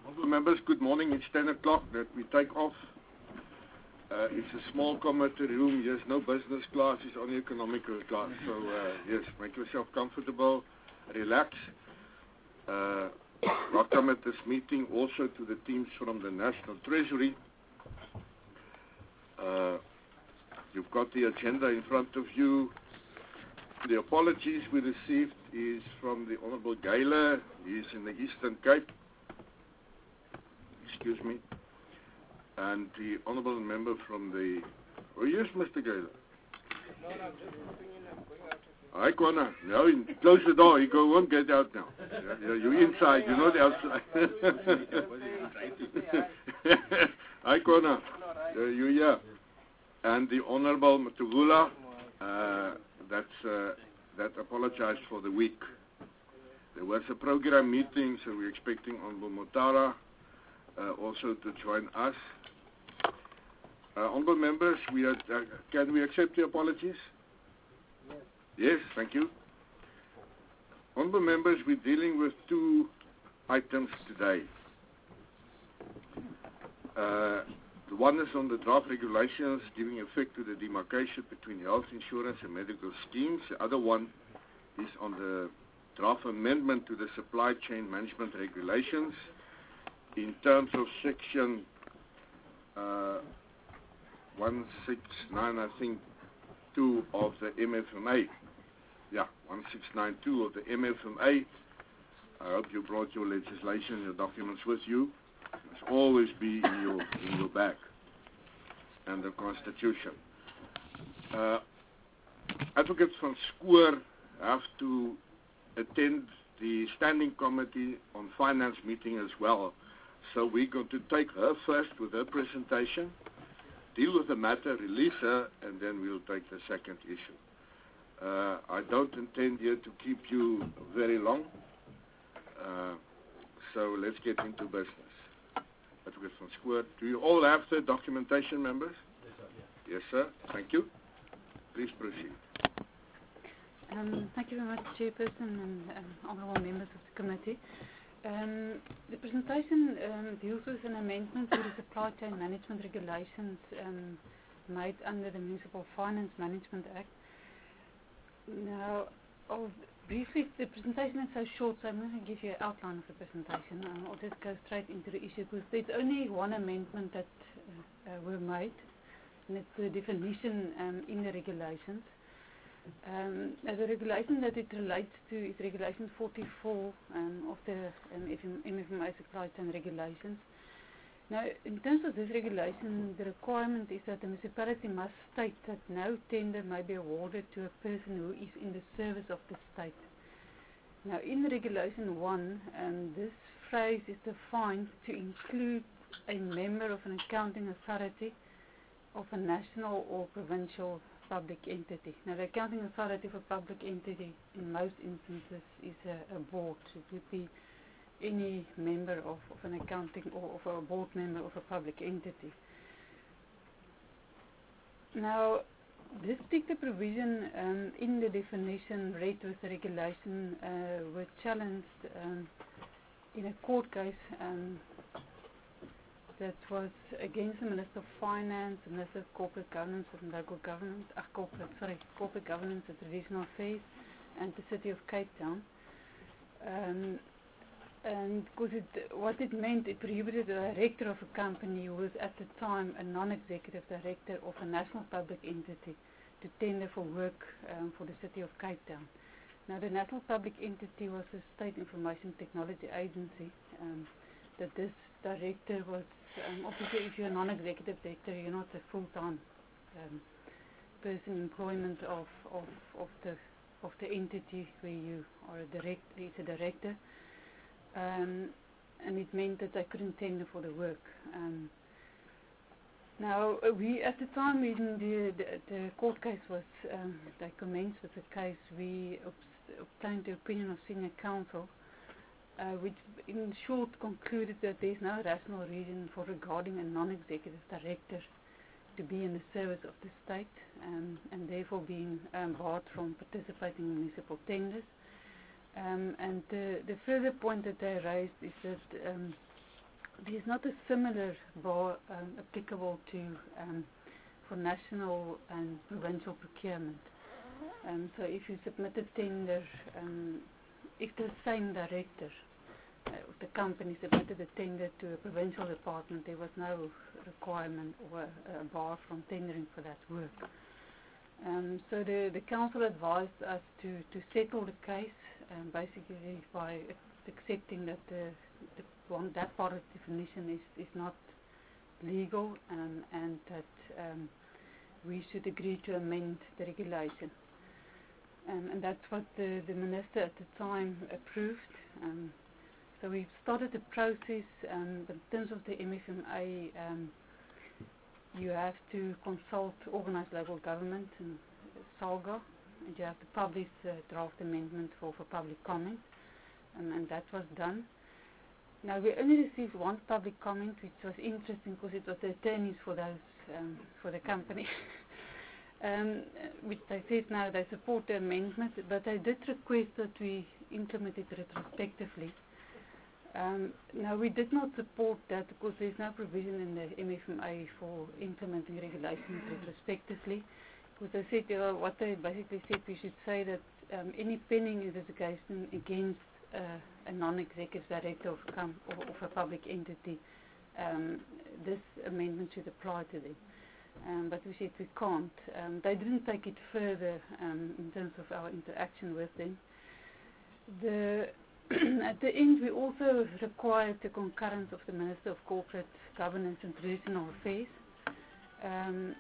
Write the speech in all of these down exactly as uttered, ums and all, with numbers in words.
Honourable members, good morning. It's ten o'clock that we take off. Uh, it's a small committee room. Yes, no business class. It's only economical class. So, uh, yes, make yourself comfortable. Relax. Uh, welcome at this meeting also to the teams from the National Treasury. Uh, you've got the agenda in front of you. The apologies we received is from the Honourable Geiler. He is in the Eastern Cape. Excuse me. And the Honourable member from the... Oh, yes, Mister Geiler. No, no, I'm just moving in. I'm going out. Hi, Connor. No, close the door. You go, won't get out now. You're, you're inside. You're not outside. Hi, Connor. Uh, you're here. And the Honourable Matugula, uh, that's, uh, that apologized for the week. There was a program meeting, so we're expecting Honourable Motara uh, also to join us. Uh, Honourable members, we are, uh, can we accept the apologies? Yes. Yes, thank you. Honourable members, we're dealing with two items today. Uh, the one is on the draft regulations giving effect to the demarcation between health insurance and medical schemes. The other one is on the draft amendment to the supply chain management regulations in terms of section uh, one sixty-nine, I think, two of the M F M A. Yeah, one six nine two of the M F M A. I hope you brought your legislation, your documents with you. It must always be in your in your bag. And the Constitution. Uh, advocates from SCORE have to attend the Standing Committee on Finance meeting as well. So we're going to take her first with her presentation, deal with the matter, release her, and then we'll take the second issue. Uh, I don't intend here to keep you very long, uh, so let's get into business. Advocates from SCORE. Do you all have the documentation, members? Yes, sir. Yeah. Yes, sir. Thank you. Please proceed. Um, thank you very much, Chairperson and um, honourable members of the committee. Um, the presentation um, deals with an amendment to the supply chain management regulations um, made under the Municipal Finance Management Act. Now, I'll briefly, the presentation is so short, so I'm going to give you an outline of the presentation. Um, I'll just go straight into the issue because there's only one amendment that uh, uh, were made, and it's the definition um, in the regulations. Um, the regulation that it relates to is Regulation forty-four um, of the um, M F M A supply chain regulations. Now, in terms of this regulation, the requirement is that the municipality must state that no tender may be awarded to a person who is in the service of the state. Now, in Regulation one, um, this phrase is defined to include a member of an accounting authority of a national or provincial public entity. Now, the accounting authority for public entity in most instances is a, a board. It would be any member of, of an accounting or of a board member of a public entity. Now, this particular provision um, in the definition read with the regulation uh, were challenged um, in a court case um, that was against the Minister of Finance, the Minister of Corporate Governance and Local Governance, uh, corporate, sorry, Corporate Governance and Traditional Affairs, and the City of Cape Town. Um, and because it, what it meant, it prohibited the director of a company who was at the time a non-executive director of a national public entity to tender for work um, for the City of Cape Town. Now, the national public entity was the State Information Technology Agency. Um, that this director was, um, obviously if you're a non-executive director, you're not a full-time um, person in employment of, of, of, the, of the entity where you are a direct, is a director. Um, and it meant that they couldn't tender for the work. Um, now, uh, we at the time when the, the, the court case was, um, they commenced with the case, we obs obtained the opinion of senior counsel, Uh, which in short concluded that there is no rational reason for regarding a non-executive director to be in the service of the state um, and therefore being um, barred from participating in municipal tenders. Um, and the, the further point that they raised is that um, there's not a similar bar um, applicable to um, for national and provincial procurement. Um, so if you submit a tender, um, if the same director uh, of the company submitted a tender to a provincial department, there was no requirement or a, a bar from tendering for that work. Um, so the, the council advised us to, to settle the case, um, basically by accepting that the, the one, that part of the definition is, is not legal, um, and that um, we should agree to amend the regulation. Um, and that's what the, the minister at the time approved. Um, so we've started the process, um, but in terms of the M F M A, um, you have to consult organised local government and SALGA, and you have to publish the draft amendment for, for public comment, um, and that was done. Now we only received one public comment, which was interesting because it was the attorneys for those um, for the company, um, which they said now they support the amendment, but they did request that we implement it retrospectively. Um, now we did not support that because there is no provision in the M F M A for implementing regulations retrospectively. Because they said, you know, what they basically said, we should say that um, any pending investigation against uh, a non-executive director of, com of, of a public entity, um, this amendment should apply to them. Um, but we said we can't. Um, they didn't take it further um, in terms of our interaction with them. The At the end, we also required the concurrence of the Minister of Corporate Governance and Regional Affairs um,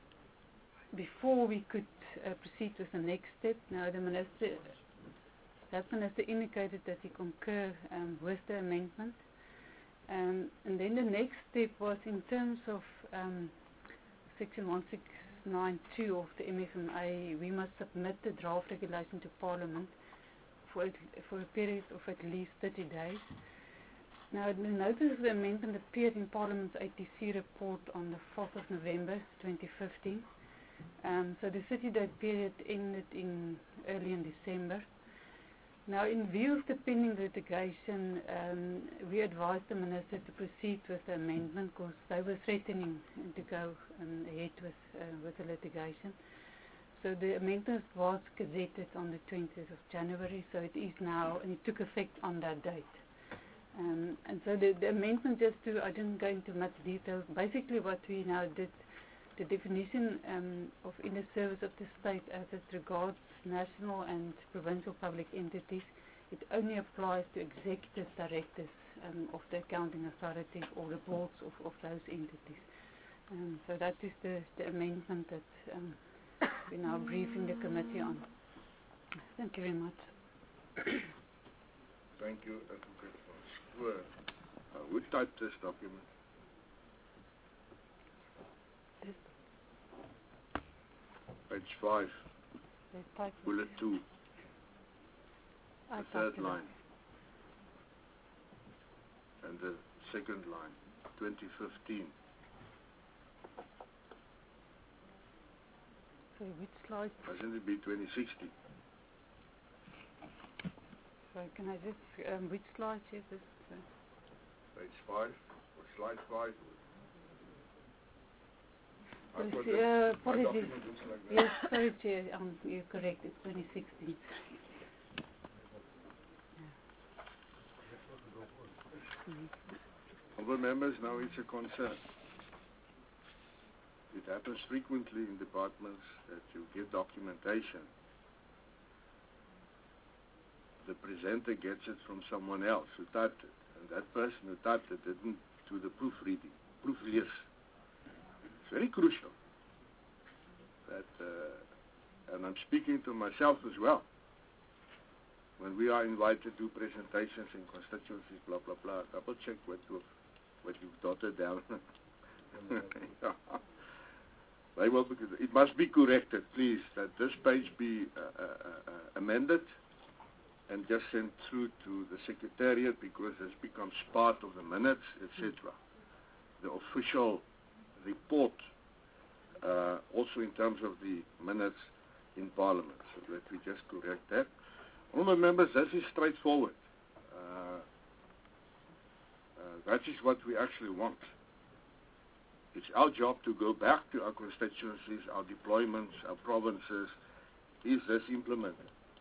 before we could uh, proceed with the next step. Now, the Minister, that Minister indicated that he concurred um, with the amendment. Um, and then the next step was in terms of um, Section one six nine two of the M F M A, we must submit the draft regulation to Parliament For, it, for a period of at least thirty days. Now, the notice of the amendment appeared in Parliament's A T C report on the fourth of November twenty fifteen. Um, so the thirty day period ended in early in December. Now, in view of the pending litigation, um, we advised the Minister to proceed with the amendment because they were threatening to go um, ahead with, uh, with the litigation. So the amendment was gazetted on the twentieth of January, so it is now, and it took effect on that date. Um, and so the, the amendment, just to, I didn't go into much detail, basically what we now did, the definition um, of in the service of the state as it regards national and provincial public entities, it only applies to executive directors um, of the accounting authorities or the boards of, of those entities. Um, so that is the, the amendment that um, we're now briefing the committee on. Thank you very much. Thank you, Advocate van Spoor. Uh, who typed this document? This, Page five, they type it. bullet two, I the typed third it line, out. and the second line, twenty fifteen. So which slide? Mustn't it be twenty sixteen? So can I just, um, which slide is this? Uh, Page five, or slide five? I've Yes, got uh, the- my apologies. document looks like that. Yes, sorry, Chair, um, you're correct, it's twenty sixteen. Honourable members, now it's a concern. It happens frequently in departments that you give documentation. The presenter gets it from someone else who typed it, and that person who typed it didn't do the proofreading, proofreaders. It's very crucial that, uh, and I'm speaking to myself as well, when we are invited to do presentations in constituencies, blah, blah, blah, double check what you've, what you've dotted down. Yeah. They will, because it must be corrected, please, that this page be uh, uh, uh, amended and just sent through to the Secretariat, because this becomes part of the minutes, et cetera. The official report, uh, also in terms of the minutes in Parliament, so that we just correct that. Honourable members, this is straightforward. Uh, uh, that is what we actually want. It's our job to go back to our constituencies, our deployments, our provinces. Is this implemented?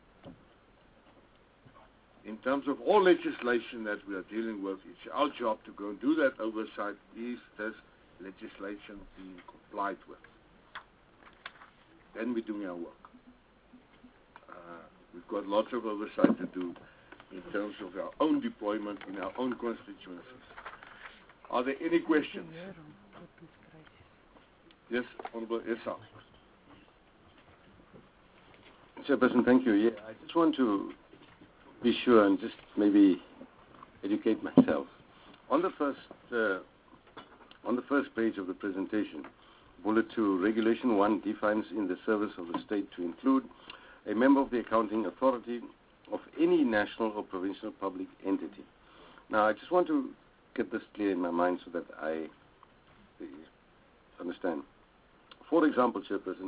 In terms of all legislation that we are dealing with, it's our job to go and do that oversight. Is this legislation being complied with? Then we're doing our work. Uh, we've got lots of oversight to do in terms of our own deployment in our own constituencies. Are there any questions? Yes, Honorable Esa. Chairperson, thank you. Yeah, I just want to be sure and just maybe educate myself. On the first, uh, on the first page of the presentation, bullet two, Regulation one defines in the service of the state to include a member of the accounting authority of any national or provincial public entity. Now, I just want to get this clear in my mind so that I uh, understand. For example, Chairperson,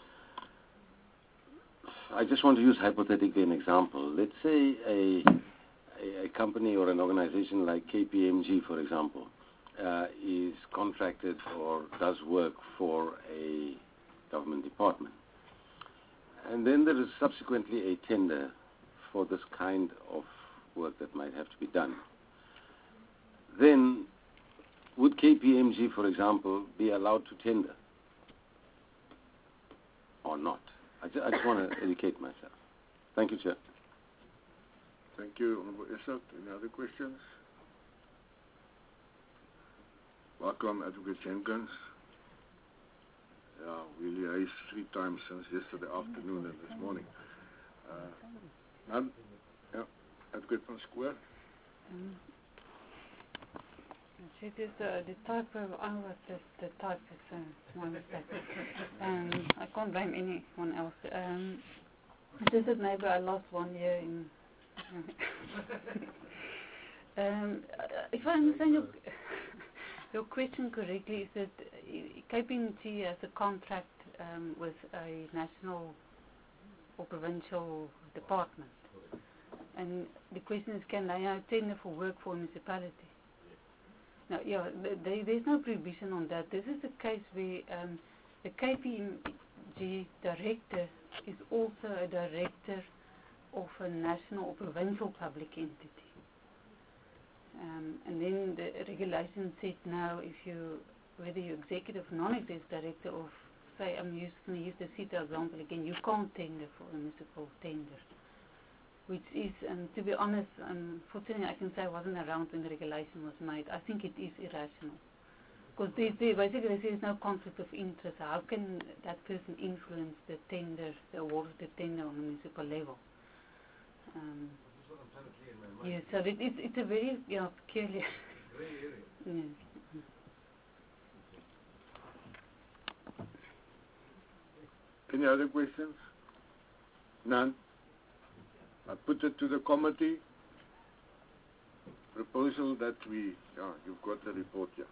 I just want to use hypothetically an example. Let's say a, a, a company or an organization like K P M G, for example, uh, is contracted or does work for a government department. And then there is subsequently a tender for this kind of work that might have to be done. Then, would K P M G, for example, be allowed to tender or not? I just, I just want to educate myself. Thank you, Chair. Thank you, Honorable Esa. Any other questions? Welcome, Advocate Jenkins. Yeah, we liaised three times since yesterday afternoon and this morning. Uh, none? Yeah, Advocate van Square. Um, it is uh, the type of hours that the type is uh, my mistake. Um, I can't blame anyone else. Um, this is maybe I lost one year in. um, if I understand your your question correctly, is that K P M G has a contract um, with a national or provincial department, and the question is, can they now tender for work for a municipality? No, yeah, they, there's no prohibition on that. This is a case where um, the K P M G director is also a director of a national or provincial public entity. Um, and then the regulation said now if you, whether you're executive or non-executive director of, say, I'm just going to use the CETA example again, you can't tender for a municipal tender. Which is, um, to be honest, unfortunately I can say I wasn't around when the regulation was made. I think it is irrational. Because they, they basically they say there's no conflict of interest. How can that person influence the tender, the award of the tender on a municipal level? Um, yes, so it, it's, it's a very, you know, peculiar... yes. Any other questions? None? I put it to the committee. Proposal that we, yeah, you've got the report here.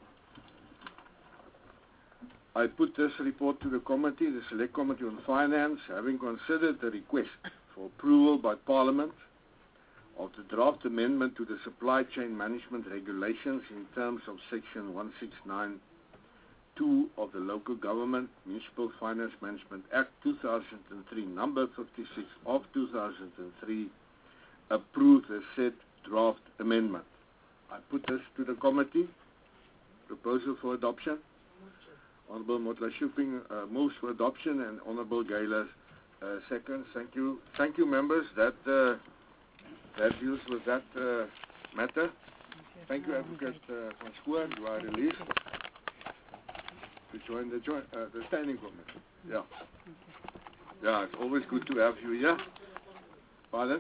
I put this report to the committee, the Select Committee on Finance, having considered the request for approval by Parliament of the draft amendment to the Supply Chain Management Regulations in terms of Section one six nine two of the Local Government Municipal Finance Management Act two thousand three, number fifty-six of two thousand three, approved the said draft amendment. I put this to the committee. Proposal for adoption. Honorable Motla-Shuping uh, moves for adoption, and Honorable Gayler uh, seconds. Thank you. Thank you, members. That uh, that deals with that uh, matter. Thank you, Advocate uh, van Schoor. You are released to join the joint, uh, the standing committee. Yeah. Yeah, it's always good to have you here. Pardon?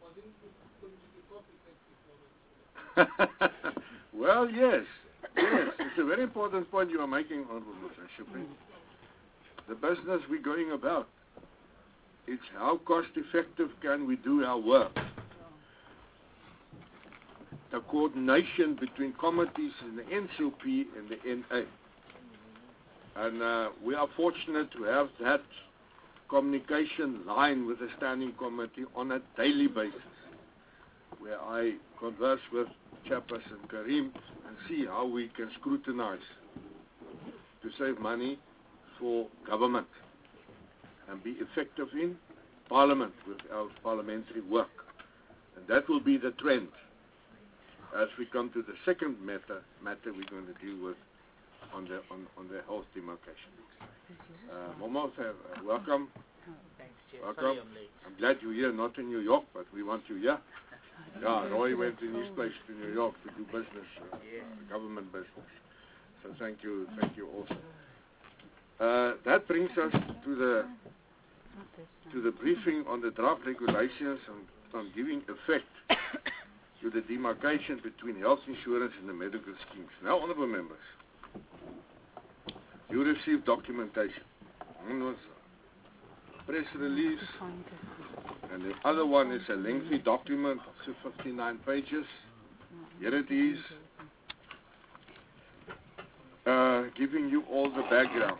Well, yes. Yes, it's a very important point you are making, Honorable Motla-Shuping. The business we're going about, it's how cost effective can we do our work. The coordination between committees in the N C O P and the N A. And uh, we are fortunate to have that communication line with the Standing Committee on a daily basis. where I converse with Chairperson Karim and see how we can scrutinize to save money for government and be effective in Parliament with our parliamentary work. And that will be the trend. As we come to the second matter, matter we're going to deal with on the on, on the health demarcation. Uh, Momo, uh, welcome. Thanks, Chair. Welcome. Sorry I'm late. I'm glad you're here, not in New York, but we want you here. Yeah, Roy went in his place to New York to do business, uh, Yes. government business. So thank you, thank you also. Uh, that brings us to the to the briefing on the draft regulations on, on giving effect to the demarcation between health insurance and the medical schemes. Now, honourable members, you received documentation. One was a press release, and the other one is a lengthy document of fifty-nine pages. Here it is, uh, giving you all the background.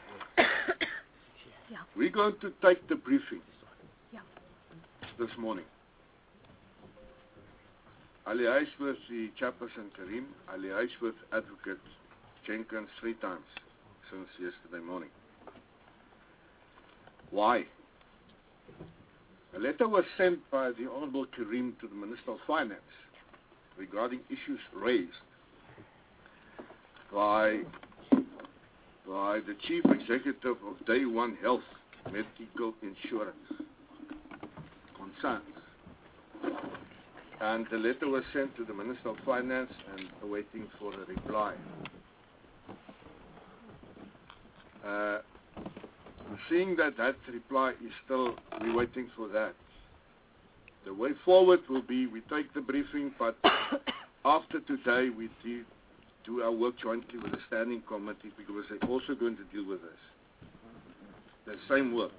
We're going to take the briefing this morning. I liaised with the Chairperson Karim. I liaised with Advocate Jenkins three times since yesterday morning. Why? A letter was sent by the Honourable Karim to the Minister of Finance regarding issues raised by, by the Chief Executive of Day One Health Medical Insurance concerns. And the letter was sent to the Minister of Finance and awaiting for a reply. Uh, seeing that that reply is still, we're waiting for that. The way forward will be we take the briefing, but after today we do, do our work jointly with the standing committee because they're also going to deal with this. The same work.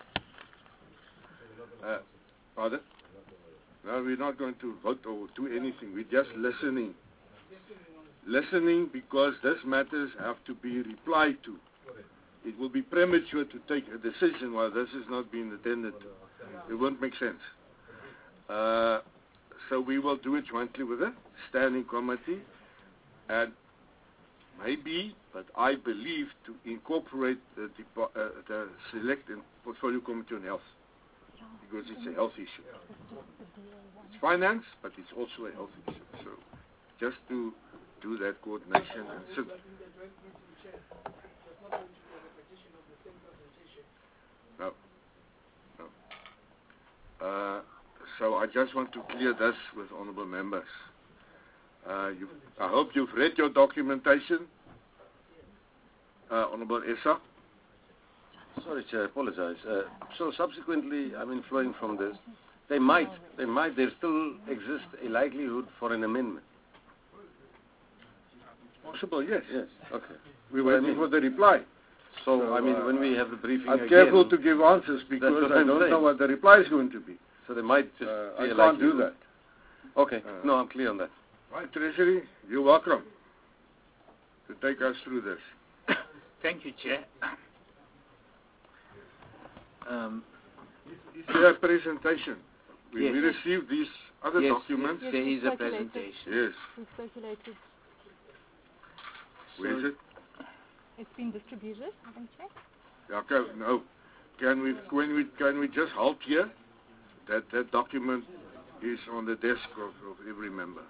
Uh, pardon? No, we're not going to vote or do anything. We're just listening. Listening because these matters have to be replied to. It will be premature to take a decision while this is not being attended to. It won't make sense. Uh, so we will do it jointly with the standing committee and maybe, but I believe, to incorporate the, uh, the select and portfolio committee on health because it's a health issue. It's finance, but it's also a health issue. So just to do that coordination and sit. No. No. Uh, so I just want to clear this with honourable members. Uh, you, I hope you've read your documentation, uh, Honourable Essa. Sorry, Chair, I apologize. Uh, so subsequently, I mean, flowing from this, they might, they might, there still exists a likelihood for an amendment. Possible, yes. Yes, okay. We're waiting I mean, for the reply. So, so I mean, uh, when we have the briefing I'm again, careful to give answers because I I'm don't saying. know what the reply is going to be. So they might just uh, be I a can't likelihood. do that. Okay, Uh, no, I'm clear on that. Right, Treasury, you're welcome to take us through this. Thank you, Chair. Um, Is there a presentation? We, yes. we received these other yes, documents. Yes, there is a presentation. Yes. It's circulated. Where is it? It's been distributed, haven't you? Okay, no. Can we, can we, can we just halt here? That, that document is on the desk of, of every member.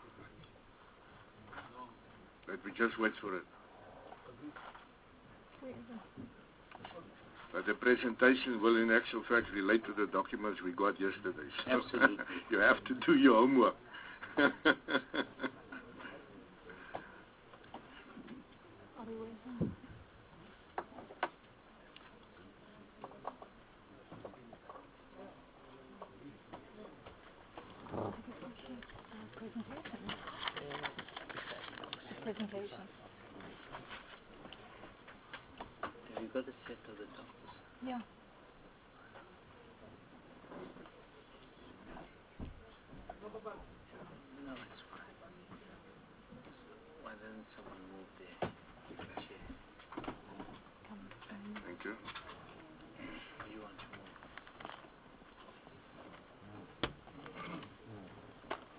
Let me just wait for it. Where is it? But the presentation will in actual fact relate to the documents we got yesterday. So Absolutely. You have to do your homework. Are they waiting? Presentation. Presentation. Have you got a set of the doctors? Yeah. No, it's fine. Why doesn't someone move their chair? Thank you. Or you want to move?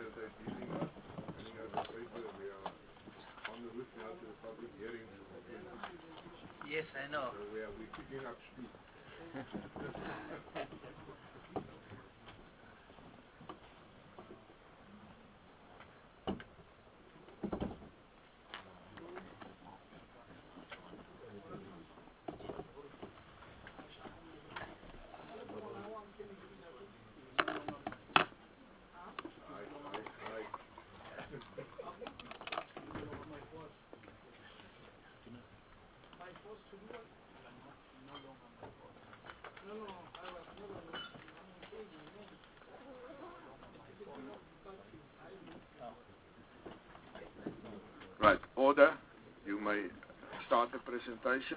that they're dealing us, sending us a paper. We are on the route now to the public hearings. Yes, I know. So we are we're picking up speed. Right, order. You may start the presentation.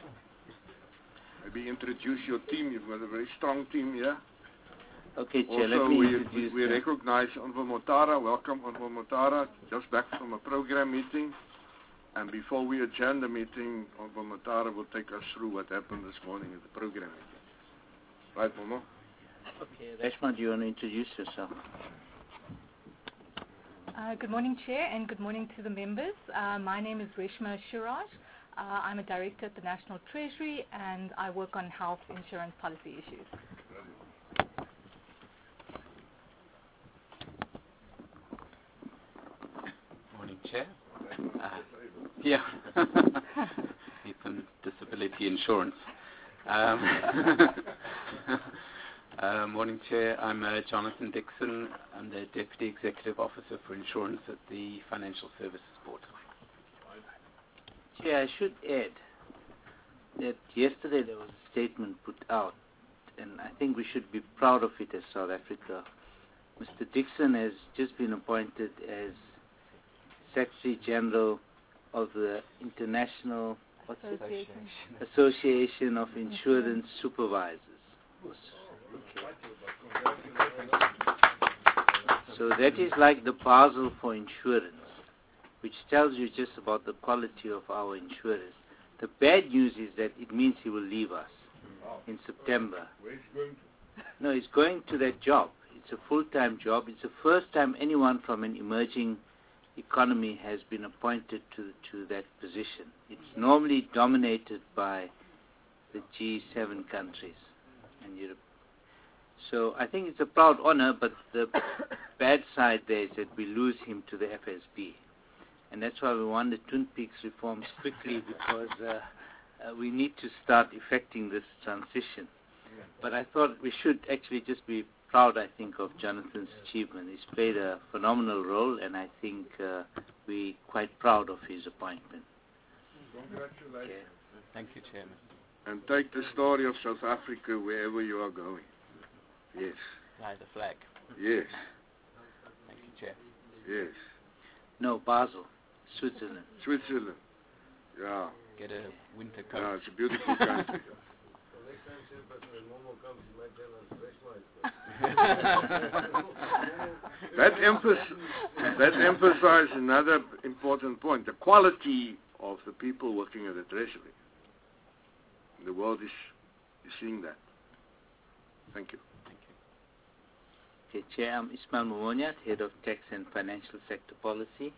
Maybe introduce your team. You've got a very strong team here. Okay, Chair, let Also, me we, introduce we them. recognize Onvo Motara. Welcome, Onvo Motara. Just back from a program meeting. And before we adjourn the meeting, Onvo Motara will take us through what happened this morning at the program meeting. Right, Momo? Okay, Reshma, do you want to introduce yourself? Uh, good morning, Chair, and good morning to the members. Uh, my name is Reshma Shiraj. Uh, I'm a director at the National Treasury, and I work on health insurance policy issues. Morning, Chair. Uh, yeah, need some disability insurance. Um, uh, morning, Chair. I'm uh, Jonathan Dixon. I'm the Deputy Executive Officer for Insurance at the Financial Services Board. Chair, I should add that yesterday there was a statement put out, and I think we should be proud of it as South Africa. Mister Dixon has just been appointed as Secretary General of the International what's it? Association. Association of Insurance Supervisors. Okay. So that is like the Basel for insurance, which tells you just about the quality of our insurers. The bad news is that it means he will leave us in September. Where's he going to? No, he's going to that job. It's a full-time job. It's the first time anyone from an emerging economy has been appointed to to that position. It's normally dominated by the G seven countries and Europe. So I think it's a proud honor, but the bad side there is that we lose him to the F S B. And that's why we want the Twin Peaks reforms quickly, because uh, uh, we need to start effecting this transition. But I thought we should actually just be proud, I think, of Jonathan's achievement. He's played a phenomenal role, and I think uh, we're quite proud of his appointment. Congratulations. Okay. Thank you, Chairman. And take the story of South Africa wherever you are going. Yes. Fly the flag. Yes. Thank you, Chair. Yes. No, Basel, Switzerland. Switzerland. Yeah. Get a winter coat. Yeah, it's a beautiful country. that emphasis, that emphasizes another important point: the quality of the people working at the Treasury. The world is, is seeing that. Thank you. Thank you. Okay, Chair, I'm Ismail Momoniat, Head of Tax and Financial Sector Policy.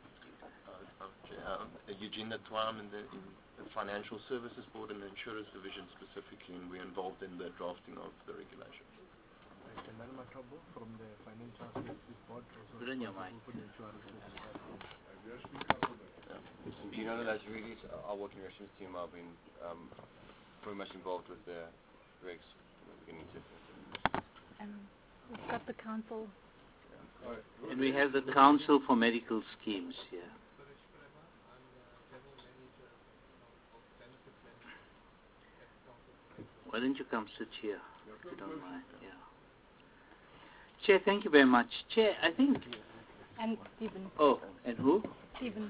Um, Eugene Natwa, I'm in the, in the Financial Services Board and the Insurance Division specifically, and we're involved in the drafting of the regulations. From the Financial Services Board. Put on your mic. You know that as really our working relations team, I've been um, very much involved with the regs from the beginning to. Um, we've got the council. And we have the Council for Medical Schemes here. Why don't you come sit here, if you don't mind? Yeah. Chair, thank you very much. Chair, I think... And Stephen. Oh, and who? Stephen.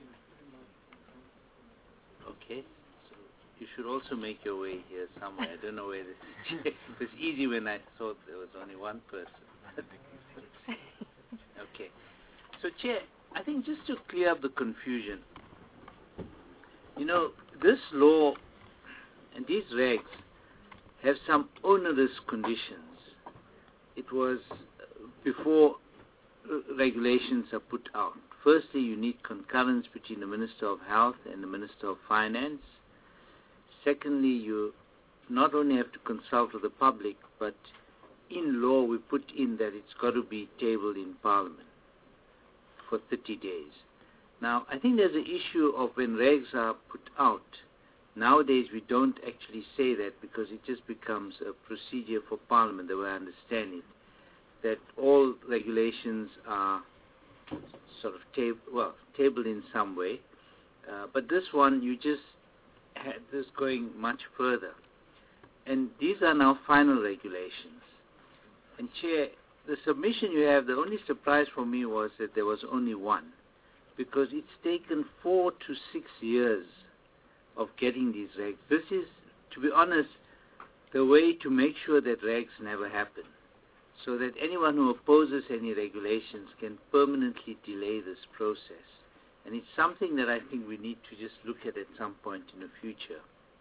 Okay. So you should also make your way here somewhere. I don't know where this is. It was easy when I thought there was only one person. Okay. So, Chair, I think just to clear up the confusion, you know, this law and these regs have some onerous conditions. It was uh, before uh, regulations are put out. Firstly, you need concurrence between the Minister of Health and the Minister of Finance. Secondly, you not only have to consult with the public, but in law we put in that it's got to be tabled in Parliament for thirty days. Now, I think there's an issue of when regs are put out. Nowadays, we don't actually say that because it just becomes a procedure for Parliament, the way I understand it, that all regulations are sort of tab- well, tabled in some way. Uh, but this one, you just had this going much further. And these are now final regulations. And Chair, the submission you have, the only surprise for me was that there was only one, because it's taken four to six years of getting these regs. This is, to be honest, the way to make sure that regs never happen, so that anyone who opposes any regulations can permanently delay this process. And it's something that I think we need to just look at at some point in the future.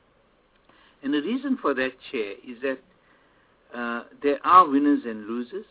And the reason for that, Chair, is that uh, there are winners and losers,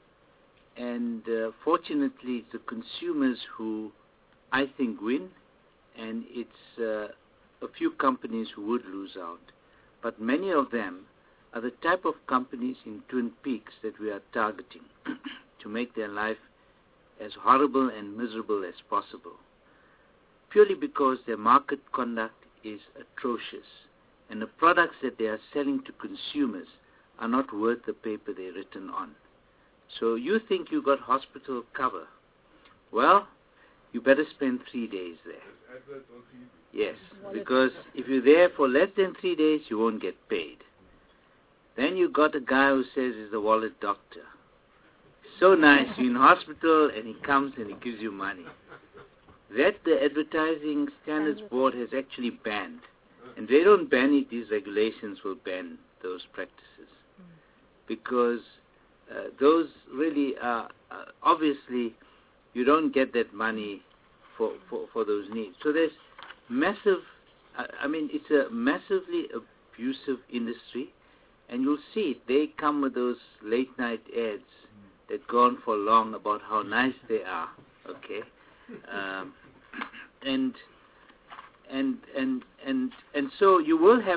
and uh, fortunately it's the consumers who I think win, and it's uh, a few companies who would lose out. But many of them are the type of companies in Twin Peaks that we are targeting to make their life as horrible and miserable as possible, purely because their market conduct is atrocious, and the products that they are selling to consumers are not worth the paper they're written on. So you think you got hospital cover. Well, you better spend three days there. Yes, because if you're there for less than three days, you won't get paid. Then you got a guy who says he's the wallet doctor. So nice, you're in hospital and he comes and he gives you money. That the Advertising Standards Board has actually banned. And they don't ban it, these regulations will ban those practices. Because uh, those really are, uh, obviously, you don't get that money for, for, for those needs. So there's massive, I, I mean, it's a massively abusive industry. And you'll see it. They come with those late night ads that go on for long about how nice they are. Okay, um, and and and and and so you will have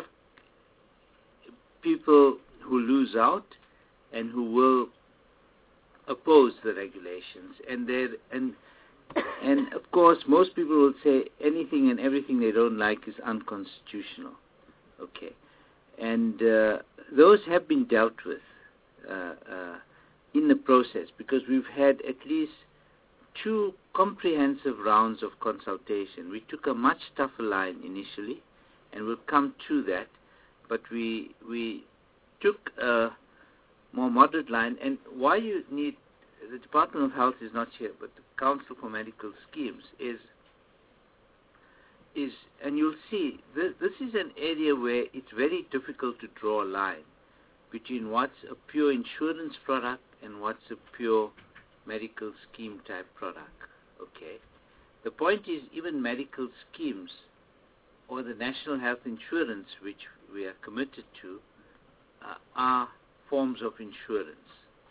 people who lose out and who will oppose the regulations. And they and and of course, most people will say anything and everything they don't like is unconstitutional. Okay. And uh, those have been dealt with uh, uh, in the process, because we've had at least two comprehensive rounds of consultation. We took a much tougher line initially, and we'll come to that, but we we took a more moderate line. And why you need, the Department of Health is not here, but the Council for Medical Schemes is Is, and you'll see, this, this is an area where it's very difficult to draw a line between what's a pure insurance product and what's a pure medical scheme type product. Okay. The point is, even medical schemes or the national health insurance, which we are committed to, uh, are forms of insurance.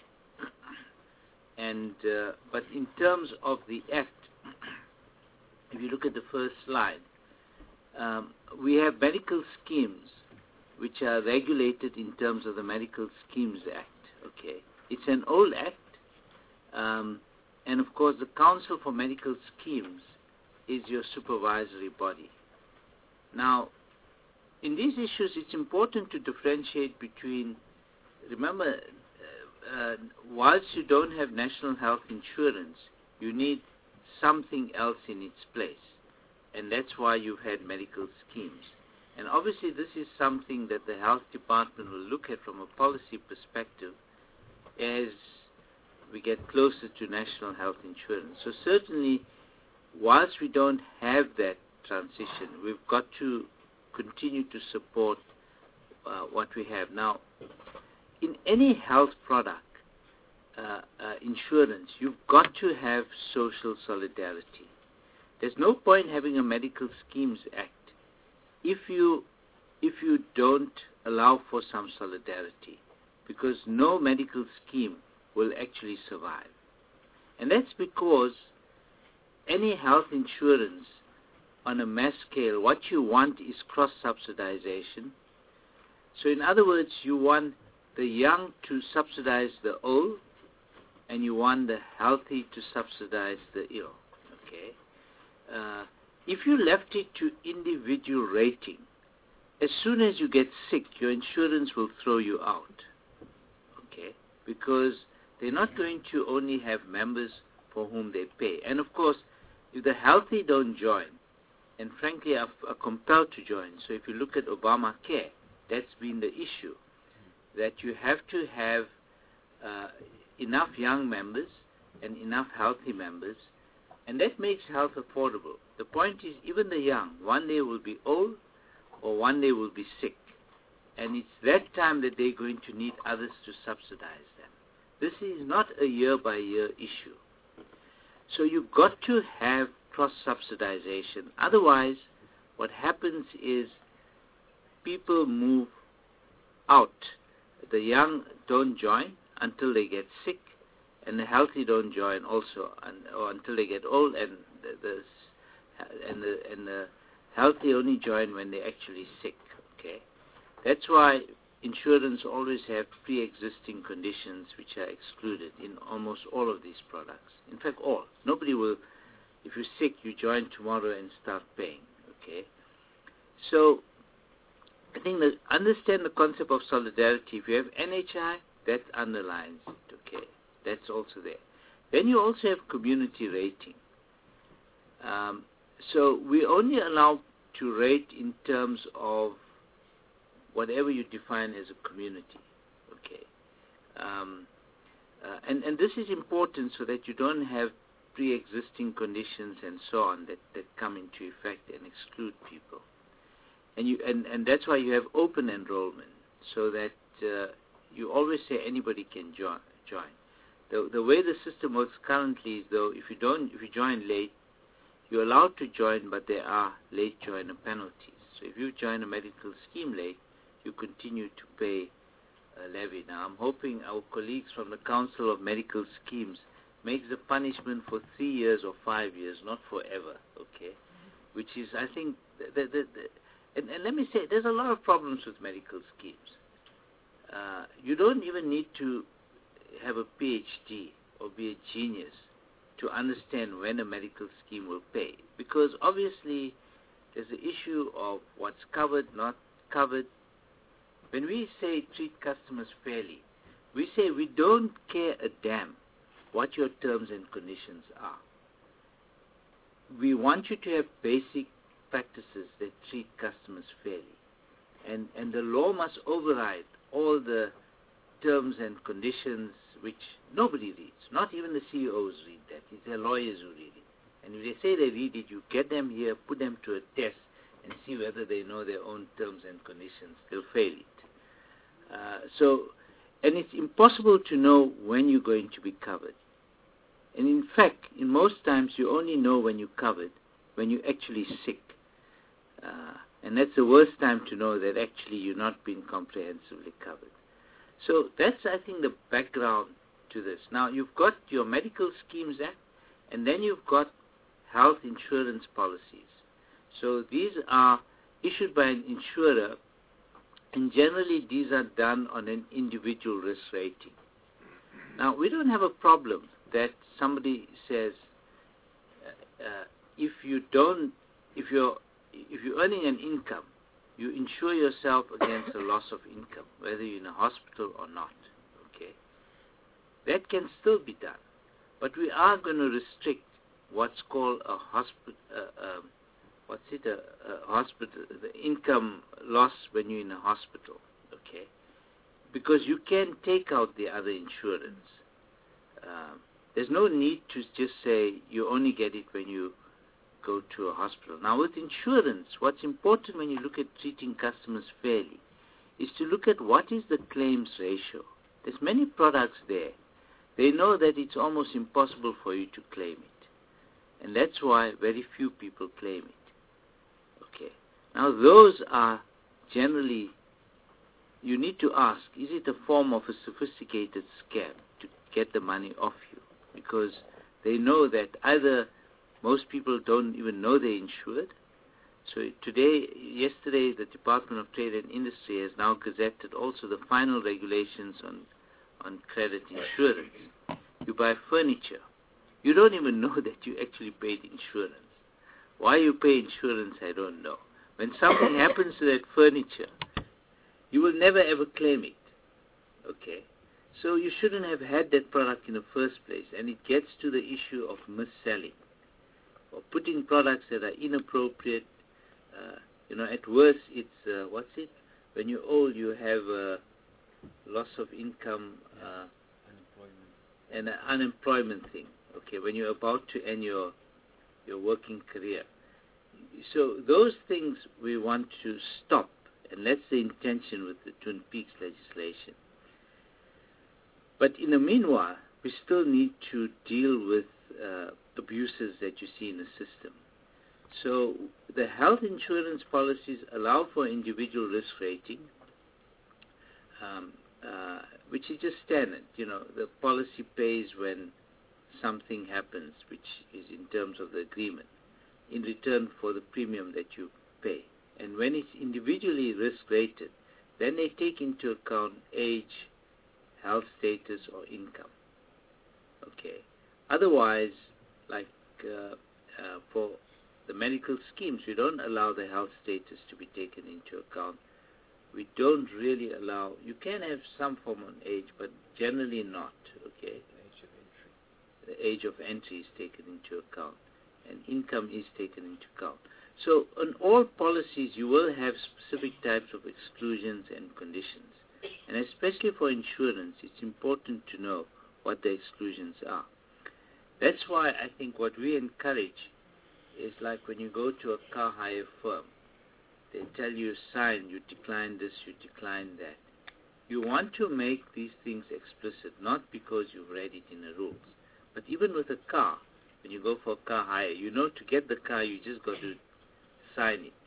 and uh, but in terms of the Act, if you look at the first slide, um, we have medical schemes which are regulated in terms of the Medical Schemes Act. Okay, it's an old act, um, and of course the Council for Medical Schemes is your supervisory body. Now, in these issues, it's important to differentiate between, remember, uh, uh, whilst you don't have national health insurance, you need something else in its place, and that's why you've had medical schemes. And obviously this is something that the Health Department will look at from a policy perspective as we get closer to national health insurance. So certainly, whilst we don't have that transition, we've got to continue to support uh, what we have. Now, in any health product, uh, uh, insurance, you've got to have social solidarity. There's no point having a Medical Schemes Act if you if you don't allow for some solidarity, because no medical scheme will actually survive. And that's because any health insurance on a mass scale, what you want is cross-subsidization. So in other words, you want the young to subsidize the old, and you want the healthy to subsidize the ill. Okay. Uh, if you left it to individual rating, as soon as you get sick, your insurance will throw you out. Okay, because they're not going to only have members for whom they pay. And of course, if the healthy don't join, and frankly are, are compelled to join, so if you look at Obamacare, that's been the issue, that you have to have uh, enough young members and enough healthy members, and that makes health affordable. The point is, even the young, one day will be old or one day will be sick, and it's that time that they're going to need others to subsidize them. This is not a year-by-year issue. So you've got to have cross-subsidization. Otherwise, what happens is people move out. The young don't join until they get sick, and the healthy don't join also un, or until they get old, and the, the and the and the healthy only join when they're actually sick. Okay, that's why insurance always have pre-existing conditions which are excluded in almost all of these products. In fact, all. Nobody will. If you're sick, you join tomorrow and start paying. Okay, so I think that understand the concept of solidarity. If you have N H I, that underlines it. Okay, that's also there. Then you also have community rating. Um, so we only allow to rate in terms of whatever you define as a community. Okay, um, uh, and and this is important so that you don't have pre-existing conditions and so on that, that come into effect and exclude people. And you and, and that's why you have open enrollment, so that uh, you always say anybody can join. Join. The the way the system works currently is, though, if you don't if you join late, you're allowed to join, but there are late joiner penalties. So if you join a medical scheme late, you continue to pay a levy. Now I'm hoping our colleagues from the Council of Medical Schemes makes the punishment for three years or five years, not forever. Okay, which is I think the the, the And, and let me say, there's a lot of problems with medical schemes. Uh, you don't even need to have a P H D or be a genius to understand when a medical scheme will pay. Because obviously, there's the issue of what's covered, not covered. When we say treat customers fairly, we say we don't care a damn what your terms and conditions are. We want you to have basic practices that treat customers fairly, and and the law must override all the terms and conditions which nobody reads. Not even the C E Os read that. It's their lawyers who read it. And if they say they read it, you get them here, put them to a test, and see whether they know their own terms and conditions. They'll fail it. Uh, so, and it's impossible to know when you're going to be covered. And in fact, in most times, you only know when you're covered when you're actually sick. Uh, and that's the worst time to know that actually you're not being comprehensively covered. So that's, I think, the background to this. Now, you've got your Medical Schemes Act, and then you've got health insurance policies. So these are issued by an insurer, and generally these are done on an individual risk rating. Now, we don't have a problem that somebody says, uh, uh, if you don't, if you're if you're earning an income, you insure yourself against a loss of income, whether you're in a hospital or not. Okay, that can still be done, but we are going to restrict what's called a hospital. Uh, um, what's it? A, a hospital, the income loss when you're in a hospital. Okay, because you can take out the other insurance. Um, there's no need to just say you only get it when you go to a hospital. Now, with insurance, what's important when you look at treating customers fairly is to look at what is the claims ratio. There's many products there. They know that it's almost impossible for you to claim it. And that's why very few people claim it. Okay. Now, those are generally, you need to ask, is it a form of a sophisticated scam to get the money off you? Because they know that either most people don't even know they're insured. So today, yesterday, the Department of Trade and Industry has now gazetted also the final regulations on, on credit insurance. You buy furniture. You don't even know that you actually paid insurance. Why you pay insurance, I don't know. When something happens to that furniture, you will never ever claim it. Okay? So you shouldn't have had that product in the first place. And it gets to the issue of mis-selling, or putting products that are inappropriate. Uh, you know, at worst, it's, uh, what's it? When you're old, you have uh, loss of income uh, and an unemployment thing. Okay, when you're about to end your your working career. So those things we want to stop, and that's the intention with the Twin Peaks legislation. But in the meanwhile, we still need to deal with uh, abuses that you see in the system. So the health insurance policies allow for individual risk rating, um, uh, which is just standard. You know, the policy pays when something happens, which is in terms of the agreement, in return for the premium that you pay. And when it's individually risk rated, then they take into account age, health status, or income. Okay. Otherwise, like uh, uh, for the medical schemes, we don't allow the health status to be taken into account. We don't really allow, you can have some form of age, but generally not, okay? The age of entry is taken into account, and income is taken into account. So on all policies, you will have specific types of exclusions and conditions. And especially for insurance, it's important to know what the exclusions are. That's why I think what we encourage is like when you go to a car hire firm, they tell you sign, you decline this, you decline that. You want to make these things explicit, not because you've read it in the rules. But even with a car, when you go for a car hire, you know to get the car, you just got to sign it.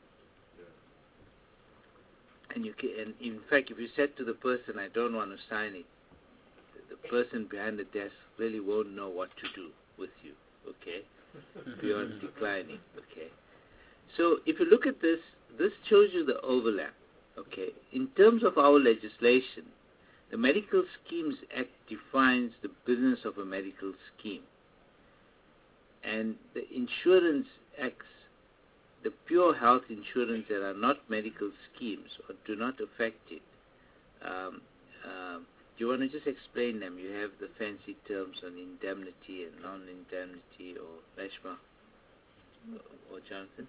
And you can, and in fact, if you said to the person, I don't want to sign it, the person behind the desk really won't know what to do with you, okay, beyond declining, okay. So if you look at this, this shows you the overlap, okay. In terms of our legislation, the Medical Schemes Act defines the business of a medical scheme. And the Insurance Acts, the pure health insurance that are not medical schemes or do not affect it, um, um, do you want to just explain them? You have the fancy terms on indemnity and non-indemnity, or Reshma, or, or Jonathan?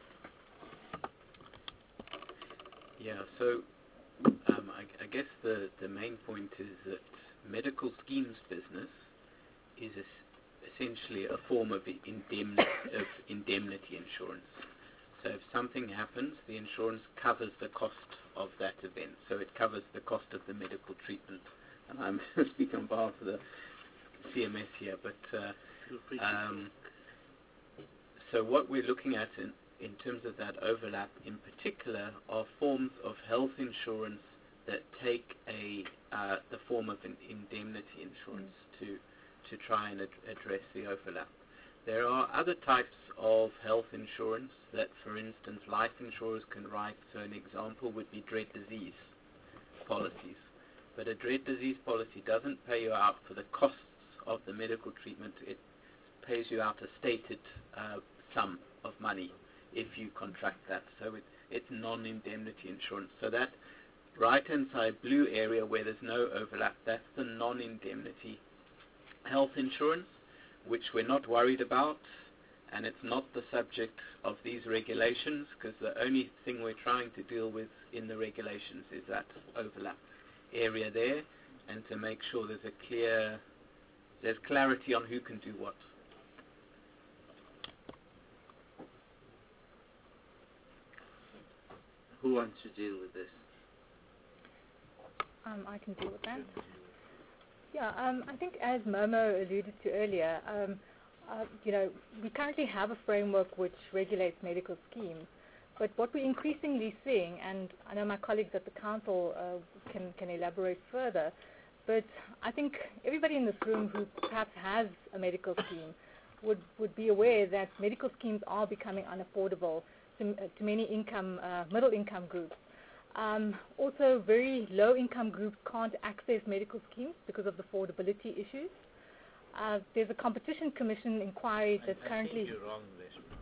Yeah, so um, I, I guess the, the main point is that medical schemes business is es- essentially a form of indemnity, of indemnity insurance. So if something happens, the insurance covers the cost of that event. So it covers the cost of the medical treatment. And I'm speaking on behalf of the C M S here, but uh, um, so what we're looking at in, in terms of that overlap in particular are forms of health insurance that take a uh, the form of an indemnity insurance to to try and ad- address the overlap. There are other types of health insurance that, for instance, life insurers can write. So an example would be dread disease policies. But a dread disease policy doesn't pay you out for the costs of the medical treatment. It pays you out a stated uh, sum of money if you contract that. So it, it's non-indemnity insurance. So that right-hand side blue area where there's no overlap, that's the non-indemnity health insurance, which we're not worried about, and it's not the subject of these regulations, because the only thing we're trying to deal with in the regulations is that overlap area there, and to make sure there's a clear, there's clarity on who can do what. Who wants to deal with this? Um, I can deal with that. Yeah, um, I think as Momo alluded to earlier, um, uh, you know, we currently have a framework which regulates medical schemes, but what we're increasingly seeing, and I know my colleagues at the council uh, can, can elaborate further, but I think everybody in this room who perhaps has a medical scheme would, would be aware that medical schemes are becoming unaffordable to, uh, to many income, uh, middle income groups. Um, also, very low income groups can't access medical schemes because of the affordability issues. Uh, there's a Competition Commission inquiry that's I, I currently... think you're wrong, Reshma.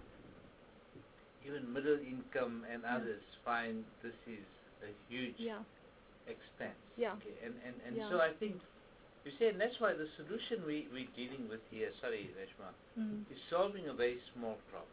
Even middle income and yeah. others find this is a huge yeah. expense. Yeah. Okay. And, and, and yeah. so I think, you see, and that's why the solution we, we're dealing with here, sorry, Reshma, mm. is solving a very small problem.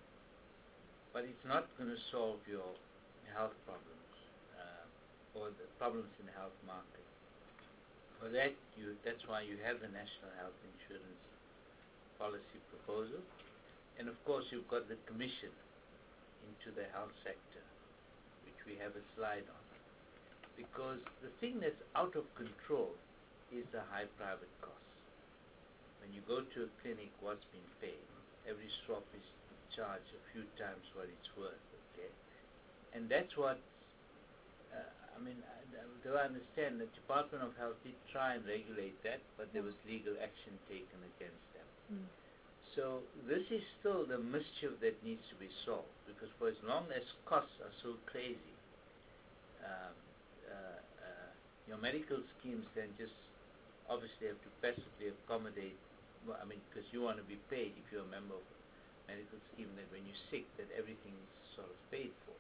But it's not going to solve your health problems uh, or the problems in the health market. For that, you, that's why you have the National Health Insurance Policy Proposal. And of course, you've got the Commission into the health sector, which we have a slide on. Because the thing that's out of control is the high private costs. When you go to a clinic, what's been paid? Every swab is charged a few times what it's worth, okay? And that's what, uh, I mean, do I understand the Department of Health did try and regulate that, but there was legal action taken against them. Mm. So this is still the mischief that needs to be solved, because for as long as costs are so crazy, um, uh, uh, your medical schemes then just obviously have to passively accommodate, well, I mean, because you want to be paid if you're a member of a medical scheme, that when you're sick, that everything's sort of paid for.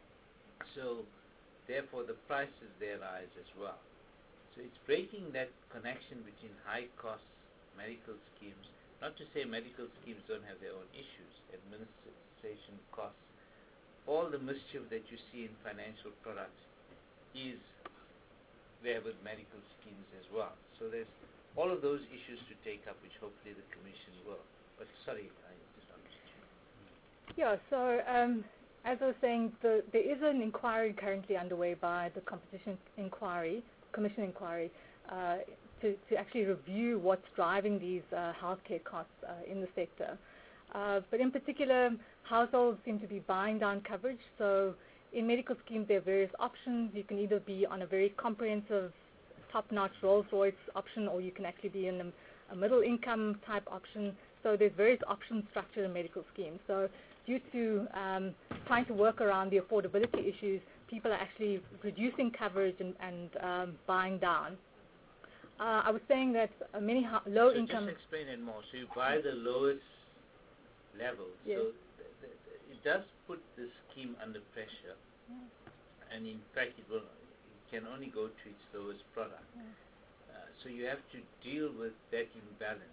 So therefore, the prices there rise as well. So it's breaking that connection between high costs, medical schemes, not to say medical schemes don't have their own issues, administration costs, all the mischief that you see in financial products is there with medical schemes as well. So there's all of those issues to take up, which hopefully the Commission will. But sorry, I just understood. Yeah, so um, as I was saying, the, there is an inquiry currently underway by the Competition Inquiry, Commission Inquiry, uh, to, to actually review what's driving these uh, healthcare costs uh, in the sector. Uh, but in particular, households seem to be buying down coverage. So in medical schemes, there are various options. You can either be on a very comprehensive, top-notch Rolls-Royce option, or you can actually be in a, a middle-income type option. So there's various options structured in medical schemes. So due to um, trying to work around the affordability issues, people are actually reducing coverage and, and um, buying down. Uh, I was saying that uh, many ha- low so income... just explain it more. So you buy the lowest level. Yes. So th- th- it does put the scheme under pressure. Yeah. And in fact, it will it can only go to its lowest product. Yeah. Uh, so you have to deal with that imbalance.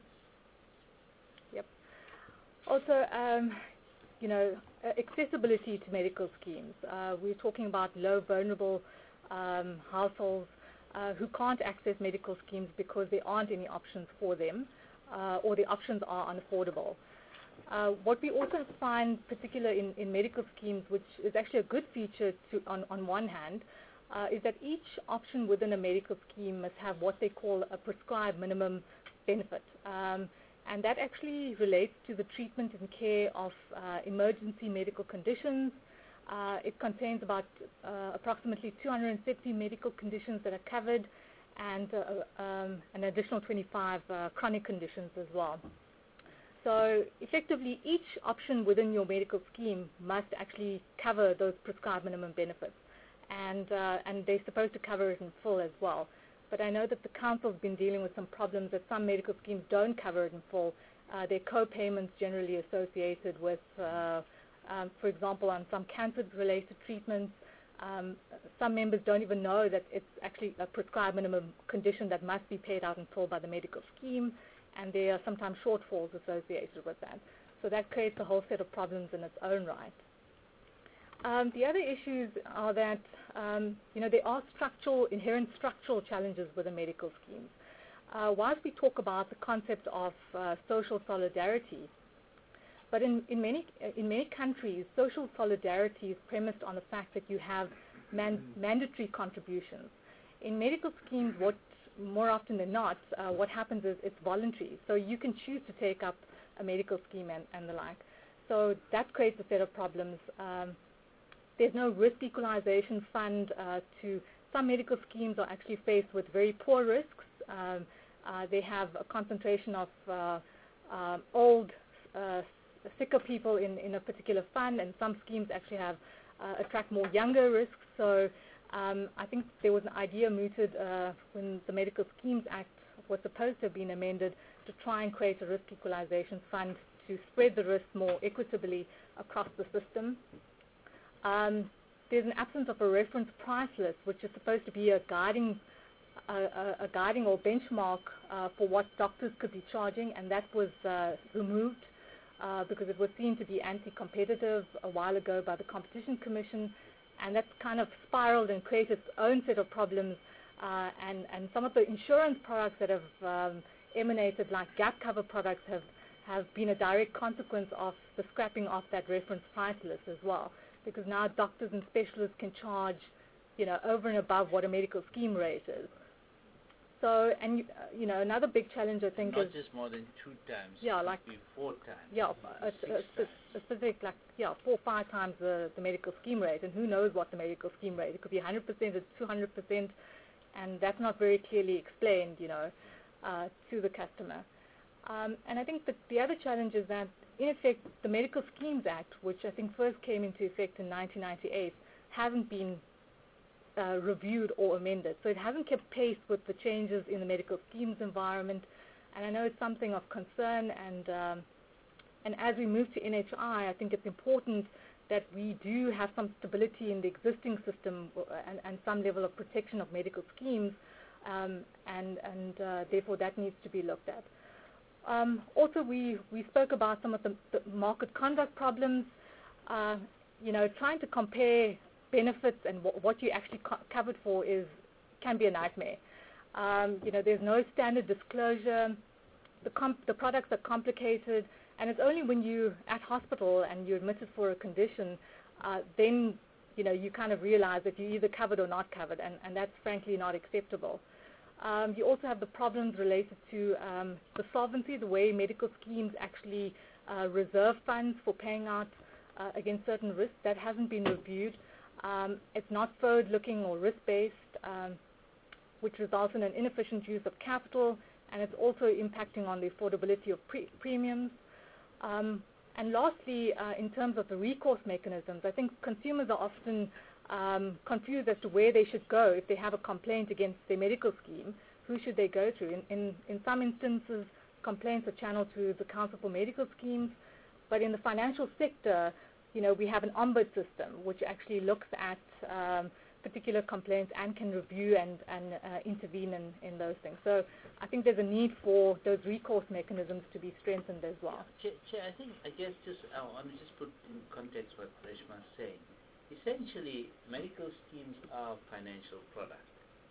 Yep. Also, um, you know, uh, accessibility to medical schemes. Uh, we're talking about low vulnerable um, households uh, who can't access medical schemes because there aren't any options for them, uh, or the options are unaffordable. Uh, what we also find, particularly in, in medical schemes, which is actually a good feature to, on, on one hand, uh, is that each option within a medical scheme must have what they call a prescribed minimum benefit. Um, and that actually relates to the treatment and care of uh, emergency medical conditions. Uh, it contains about uh, approximately two hundred fifty medical conditions that are covered, and uh, um, an additional twenty-five uh, chronic conditions as well. So effectively, each option within your medical scheme must actually cover those prescribed minimum benefits, and uh, and they're supposed to cover it in full as well. But I know that the council's been dealing with some problems that some medical schemes don't cover it in full. Uh, their co-payments generally associated with, uh, um, for example, on some cancer-related treatments, um, some members don't even know that it's actually a prescribed minimum condition that must be paid out in full by the medical scheme, and there are sometimes shortfalls associated with that. So that creates a whole set of problems in its own right. Um, the other issues are that, um, you know, there are structural, inherent structural challenges with the medical schemes. Uh, whilst we talk about the concept of uh, social solidarity, but in, in, many, in many countries, social solidarity is premised on the fact that you have man mandatory contributions. In medical schemes, what more often than not, uh, what happens is it's voluntary. So you can choose to take up a medical scheme and, and the like. So that creates a set of problems. Um, there's no risk equalization fund uh, to some medical schemes are actually faced with very poor risks. Um, uh, they have a concentration of uh, uh, old, uh, sicker people in, in a particular fund, and some schemes actually have uh, attract more younger risks. So um, I think there was an idea mooted uh, when the Medical Schemes Act was supposed to have been amended to try and create a risk equalization fund to spread the risk more equitably across the system. Um, there's an absence of a reference price list, which is supposed to be a guiding, a, a, a guiding or benchmark uh, for what doctors could be charging, and that was uh, removed uh, because it was seen to be anti-competitive a while ago by the Competition Commission, and that kind of spiraled and created its own set of problems. Uh, and, and some of the insurance products that have um, emanated, like gap cover products, have, have been a direct consequence of the scrapping of that reference price list as well, because now doctors and specialists can charge, you know, over and above what a medical scheme rate is. So, and uh, you know, another big challenge I think Not is just more than two times. Yeah, it like- could be four times. yeah, it a, could be a, six a, times. a specific, like, yeah, four or five times the, the medical scheme rate, and who knows what the medical scheme rate? It could be one hundred percent or two hundred percent, and that's not very clearly explained, you know, uh, to the customer. Um, and I think that the other challenge is that, in effect, the Medical Schemes Act, which I think first came into effect in nineteen ninety-eight, hasn't been uh, reviewed or amended. So it hasn't kept pace with the changes in the medical schemes environment. And I know it's something of concern, and um, and as we move to N H I, I think it's important that we do have some stability in the existing system and, and some level of protection of medical schemes, um, and, and uh, therefore that needs to be looked at. Um, also, we, we spoke about some of the, the market conduct problems. Uh, you know, trying to compare benefits and w what you actually co covered for is can be a nightmare. Um, you know, there's no standard disclosure. The, comp the products are complicated. And it's only when you're at hospital and you're admitted for a condition, uh, then, you know, you kind of realize that you're either covered or not covered, and, and that's frankly not acceptable. Um, you also have the problems related to um, the solvency, the way medical schemes actually uh, reserve funds for paying out uh, against certain risks. That hasn't been reviewed. Um, it's not forward-looking or risk-based, um, which results in an inefficient use of capital, and it's also impacting on the affordability of pre premiums. Um, and lastly, uh, in terms of the recourse mechanisms, I think consumers are often um, confused as to where they should go if they have a complaint against their medical scheme. Who should they go to? In, in, in some instances, complaints are channeled to the Council for Medical Schemes, but in the financial sector, you know, we have an ombud system which actually looks at um, particular complaints and can review and, and uh, intervene in, in those things. So I think there's a need for those recourse mechanisms to be strengthened as well. Chair, Chair, I think, I guess just, I want to just put in context what Reshma is saying. Essentially, medical schemes are financial products.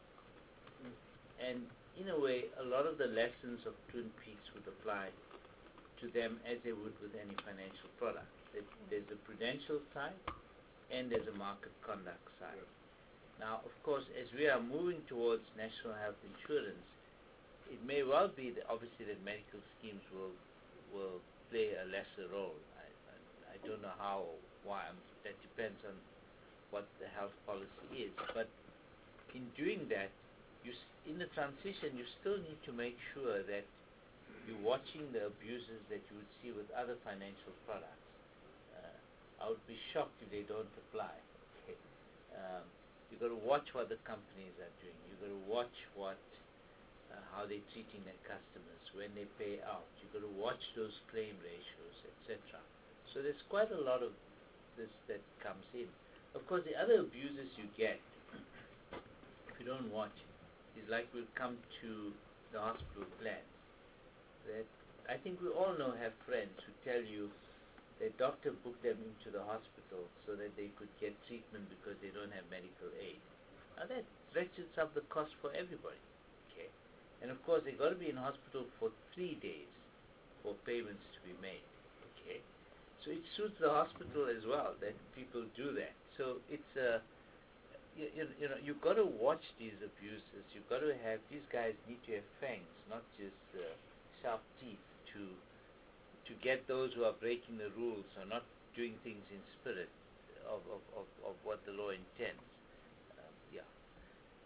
And in a way, a lot of the lessons of Twin Peaks would apply to them as they would with any financial product. There's a prudential side and there's a market conduct side. Now, of course, as we are moving towards national health insurance, it may well be that obviously that medical schemes will will play a lesser role. I, I, I don't know how or why. I'm, that depends on what the health policy is. But in doing that, you s in the transition, you still need to make sure that you're watching the abuses that you would see with other financial products. Uh, I would be shocked if they don't apply. Okay. Um, You've got to watch what the companies are doing. You've got to watch what, uh, how they're treating their customers, when they pay out. You've got to watch those claim ratios, et cetera. So there's quite a lot of this that comes in. Of course, the other abuses you get, if you don't watch, is like we'll come to the hospital plans. That I think we all know have friends who tell you their doctor booked them into the hospital so that they could get treatment because they don't have medical aid. Now that ratchets up the cost for everybody. Okay, and of course they got to be in hospital for three days for payments to be made. Okay, so it suits the hospital as well that people do that. So it's a uh, you, you, you know you've got to watch these abuses. You've got to have these guys need to have fangs, not just uh, sharp teeth to. to get those who are breaking the rules or not doing things in spirit of, of, of, of what the law intends. Um, yeah.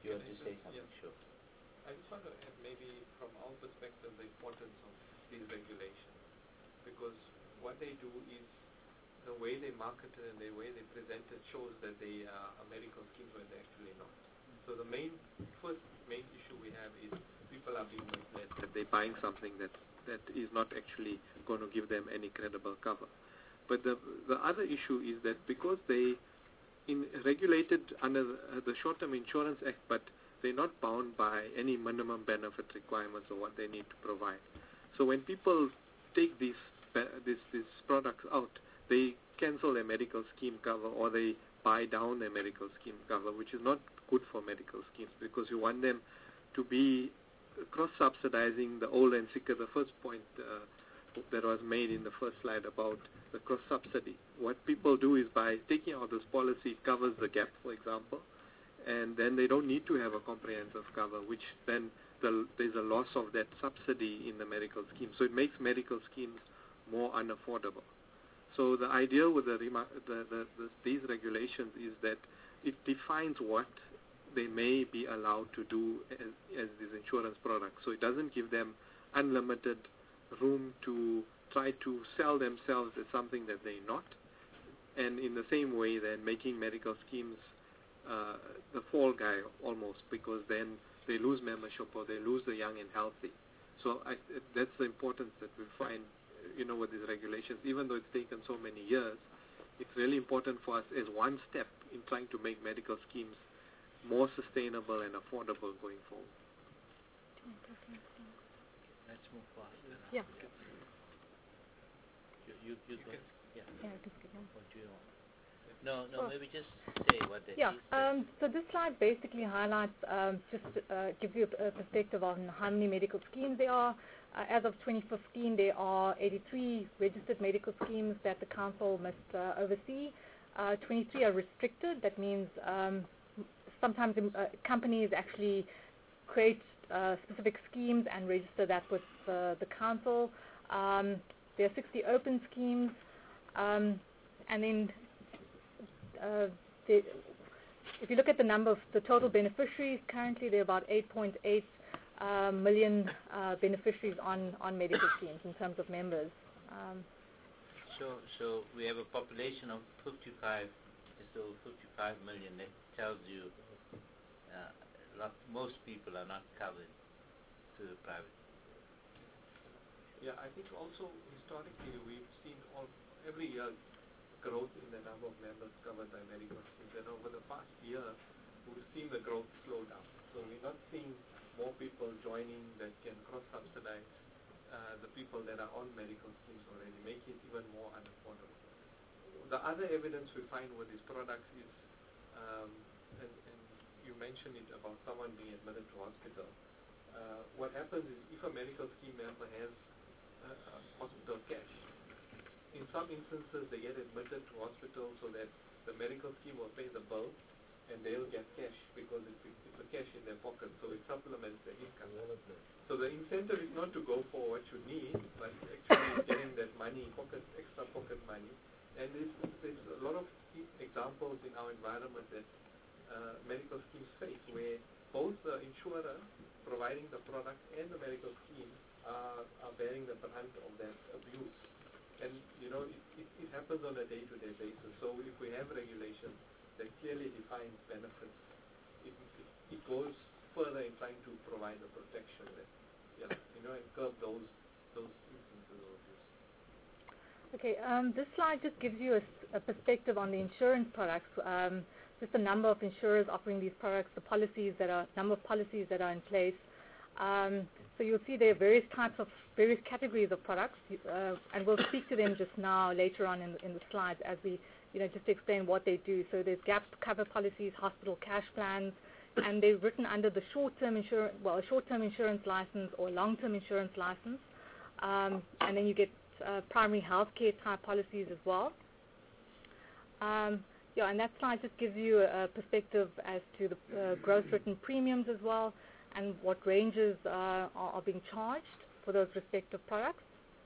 You Can want I to say just- something? yeah. Sure. I just want to add maybe from our perspective the importance of these regulations, because what they do is the way they market it and the way they present it shows that they are a medical schemes when they're actually not. So the main, first main issue we have is people are being misled that they're buying something that that is not actually going to give them any credible cover. But the the other issue is that because they in regulated under the, uh, the Short-Term Insurance Act, but they're not bound by any minimum benefit requirements or what they need to provide. So when people take these these these products out, they cancel their medical scheme cover or they buy down their medical scheme cover, which is not good for medical schemes because you want them to be cross-subsidizing the old and sicker. The first point uh, that was made in the first slide about the cross-subsidy. What people do is by taking out this policy, it covers the gap, for example, and then they don't need to have a comprehensive cover, which then the, there's a loss of that subsidy in the medical scheme. So it makes medical schemes more unaffordable. So the idea with the, the, the, the, these regulations is that it defines what they may be allowed to do as, as these insurance products. So it doesn't give them unlimited room to try to sell themselves as something that they're not. And in the same way, then making medical schemes uh, the fall guy almost, because then they lose membership or they lose the young and healthy. So I, that's the importance that we find, you know, with these regulations. Even though it's taken so many years, it's really important for us as one step in trying to make medical schemes more sustainable and affordable going forward. Let's move fast. Yeah. You, you, you, go. Yeah. Yeah, just get on. What do you want? No, no, Well, maybe just say what that Yeah, is. um, so this slide basically highlights, um, just uh, gives you a, a perspective on how many medical schemes there are. Uh, as of twenty fifteen, there are eighty-three registered medical schemes that the council must uh, oversee. Uh, twenty-three are restricted. That means um, sometimes um, uh, companies actually create uh, specific schemes and register that with uh, the council. Um, there are sixty open schemes, um, and then uh, the, if you look at the number of the total beneficiaries, currently there are about eight point eight uh, million uh, beneficiaries on, on medical schemes in terms of members. Um, So, so we have a population of fifty-five, just over fifty-five million. That tells you uh, lot, most people are not covered to the private. Yeah, I think also historically we've seen all, every year growth in the number of members covered by medical schemes, and over the past year we've seen the growth slow down. So we're not seeing more people joining that can cross-subsidize uh, the people that are on medical schemes already, make it even more unaffordable. The other evidence we find with these products is, um, and, and you mentioned it about someone being admitted to hospital. Uh, what happens is if a medical scheme member has uh, uh, hospital cash, in some instances they get admitted to hospital so that the medical scheme will pay the bill and they'll get cash because it's, it's a cash in their pocket, so it supplements their income. So the incentive is not to go for what you need, but actually getting that money, pocket, extra pocket money. And there's, there's a lot of examples in our environment that uh, medical schemes face where both the insurer providing the product and the medical scheme are, are bearing the brunt of that abuse. And, you know, it, it, it happens on a day-to-day basis. So if we have regulations that clearly defines benefits, it, it, it goes further in trying to provide the protection that, yeah, you know, and curb those, those instances of abuse. Okay, um, this slide just gives you a, a perspective on the insurance products, um, just the number of insurers offering these products, the policies that are, number of policies that are in place. Um, so you'll see there are various types of, various categories of products, uh, and we'll speak to them just now, later on in, in the slides, as we, you know, just to explain what they do. So there's gap cover policies, hospital cash plans, and they're written under the short-term insurance, well, a short-term insurance license or long-term insurance license, um, and then you get uh, primary health care type policies as well. Um, yeah, and that slide just gives you a, a perspective as to the uh, gross written premiums as well, and what ranges uh, are, are being charged for those respective products.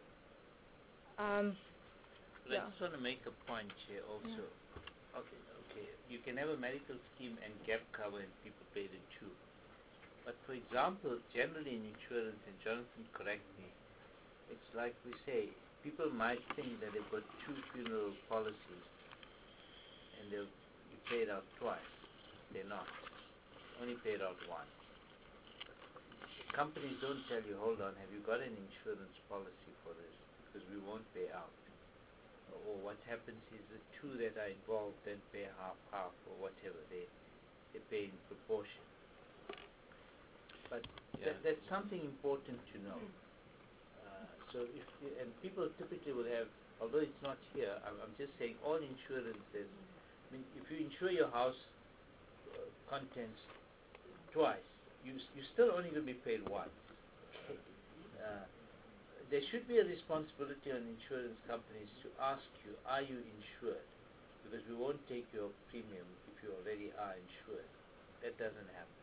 Um, But yeah. I just want to make a point here also. Yeah. Okay, okay. Okay, you can have a medical scheme and gap cover and people pay the two. But for example, generally in insurance, and Jonathan correct me, it's like we say, people might think that they've got two funeral policies and they'll you pay it out twice. They're not. Only paid out once. Companies don't tell you, hold on, have you got an insurance policy for this? Because we won't pay out. Or what happens is the two that are involved then pay half, half, or whatever. They, they pay in proportion. But Yeah. that, that's something important to know. Uh, so if, and people typically will have, although it's not here, I'm, I'm just saying all insurances, I mean, if you insure your house uh, contents twice, you, you're still only going to be paid once. Uh, there should be a responsibility on insurance companies to ask you, are you insured? Because we won't take your premium if you already are insured. That doesn't happen.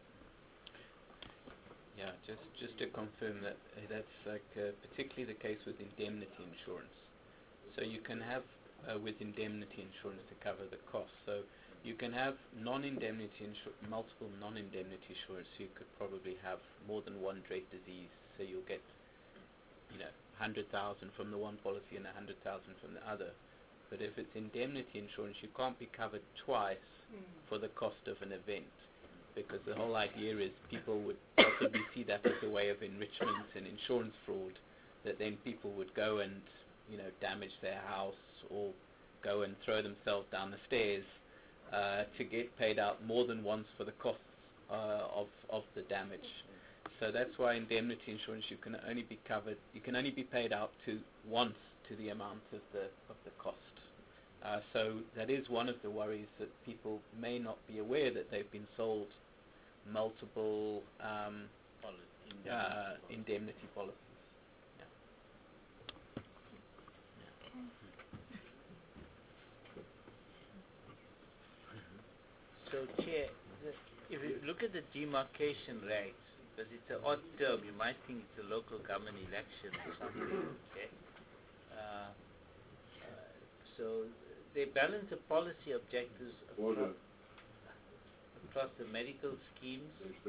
Yeah, just just to confirm that uh, that's like uh, particularly the case with indemnity insurance. So you can have uh, with indemnity insurance to cover the cost. So you can have non-indemnity insur- multiple non-indemnity insurance. So you could probably have more than one dread disease. So you'll get, you know, one hundred thousand from the one policy and one hundred thousand from the other. But if it's indemnity insurance, you can't be covered twice mm. for the cost of an event, because the whole idea is people would possibly see that as a way of enrichment and insurance fraud, that then people would go and, you know, damage their house or go and throw themselves down the stairs uh, to get paid out more than once for the costs uh, of, of the damage. So that's why indemnity insurance, you can only be covered, you can only be paid out to once to the amount of the of the cost. Uh, so that is one of the worries, that people may not be aware that they've been sold multiple um, Indemnity, uh, policy. indemnity policies. So, Chair, if you look at the demarcation rates, because it's an odd term, you might think it's a local government election or something, okay? Uh, uh, so they balance the policy objectives across, across the medical schemes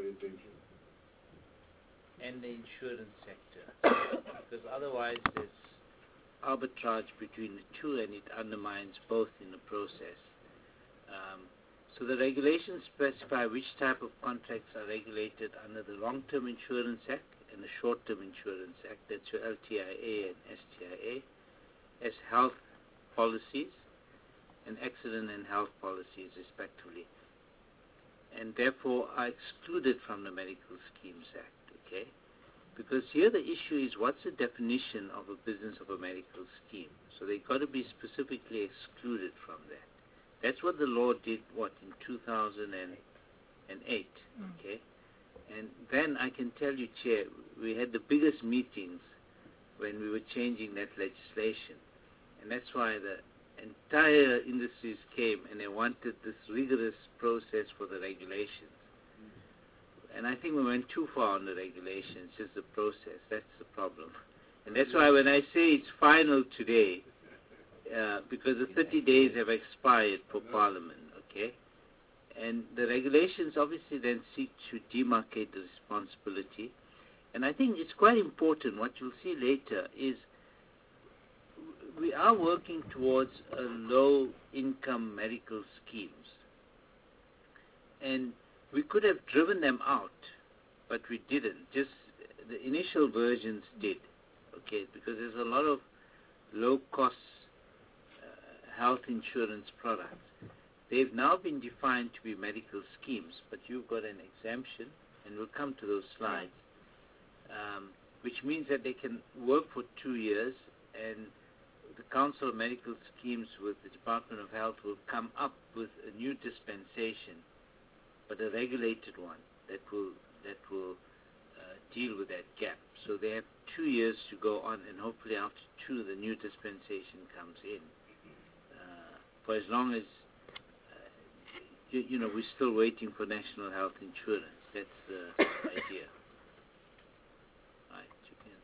and the insurance sector, because otherwise there's arbitrage between the two and it undermines both in the process. Um, So the regulations specify which type of contracts are regulated under the Long-Term Insurance Act and the Short-Term Insurance Act, that's your L T I A and S T I A, as health policies and accident and health policies respectively, and therefore are excluded from the Medical Schemes Act, okay? Because here the issue is, what's the definition of a business of a medical scheme? So they've got to be specifically excluded from that. That's what the law did, what, in two thousand eight, mm. okay? And then I can tell you, Chair, we had the biggest meetings when we were changing that legislation. And that's why the entire industries came and they wanted this rigorous process for the regulations. Mm. And I think we went too far on the regulations, just the process. That's the problem. And that's why when I say it's final today, Uh, because the thirty days have expired for Parliament, okay? And the regulations obviously then seek to demarcate the responsibility. And I think it's quite important, what you'll see later is we are working towards a low-income medical schemes. And we could have driven them out, but we didn't. Just the initial versions did, okay? Because there's a lot of low-cost health insurance products. They've now been defined to be medical schemes, but you've got an exemption, and we'll come to those slides, um, which means that they can work for two years, and the Council of Medical Schemes with the Department of Health will come up with a new dispensation, but a regulated one that will that will uh, deal with that gap. So they have two years to go on, and hopefully after two, the new dispensation comes in. For as long as, uh, you, you know, we're still waiting for national health insurance. That's the idea. Right, you can.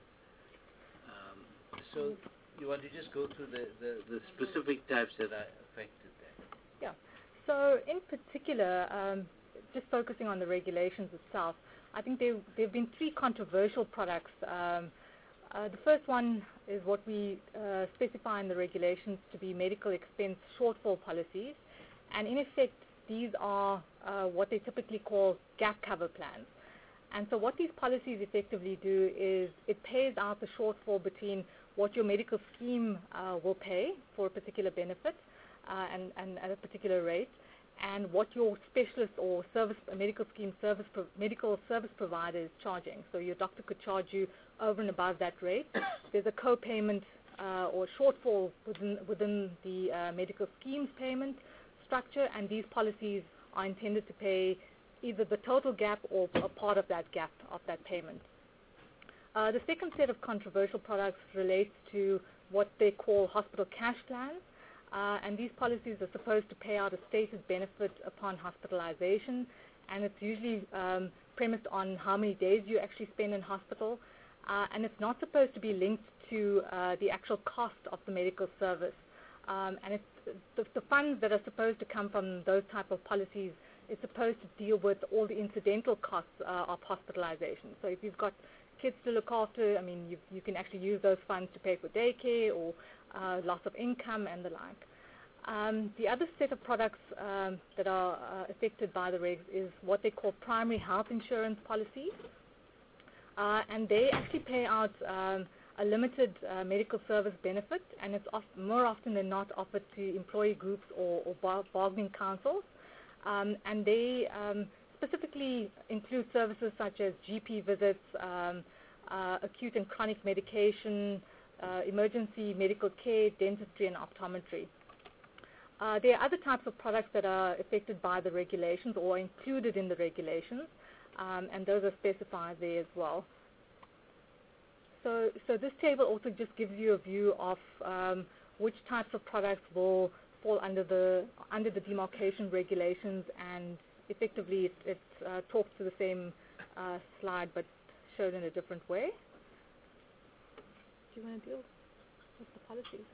Um, so you want to just go through the, the, the specific types that are affected there? Yeah, So in particular, um, just focusing on the regulations itself, I think there there have been three controversial products. Um, uh, the first one is what we uh, specify in the regulations to be medical expense shortfall policies, and in effect, these are uh, what they typically call gap cover plans. And so what these policies effectively do is it pays out the shortfall between what your medical scheme uh, will pay for a particular benefit uh, and, and at a particular rate, and what your specialist or service medical scheme service pro medical service provider is charging. So your doctor could charge you over and above that rate. There's a co-payment uh, or shortfall within within the uh, medical scheme's payment structure, and these policies are intended to pay either the total gap or a part of that gap of that payment. Uh, the second set of controversial products relates to what they call hospital cash plans, uh, and these policies are supposed to pay out a stated benefit upon hospitalization, and it's usually um, premised on how many days you actually spend in hospital, uh, and it's not supposed to be linked to uh, the actual cost of the medical service. Um, and it's, the, the funds that are supposed to come from those type of policies is supposed to deal with all the incidental costs uh, of hospitalization. So if you've got kids to look after, I mean, you, you can actually use those funds to pay for daycare or uh, loss of income and the like. Um, the other set of products um, that are uh, affected by the regs is what they call primary health insurance policies. Uh, and they actually pay out um, a limited uh, medical service benefit, and it's oft more often than not offered to employee groups or, or bar bargaining councils. Um, and they um, specifically include services such as G P visits, um, uh, acute and chronic medication, uh, emergency medical care, dentistry, and optometry. Uh, there are other types of products that are affected by the regulations or included in the regulations, um, and those are specified there as well. So, so this table also just gives you a view of um, which types of products will fall under the under the demarcation regulations, and effectively it, it uh, talks to the same uh, slide but shown in a different way. Do you want to deal with the policies?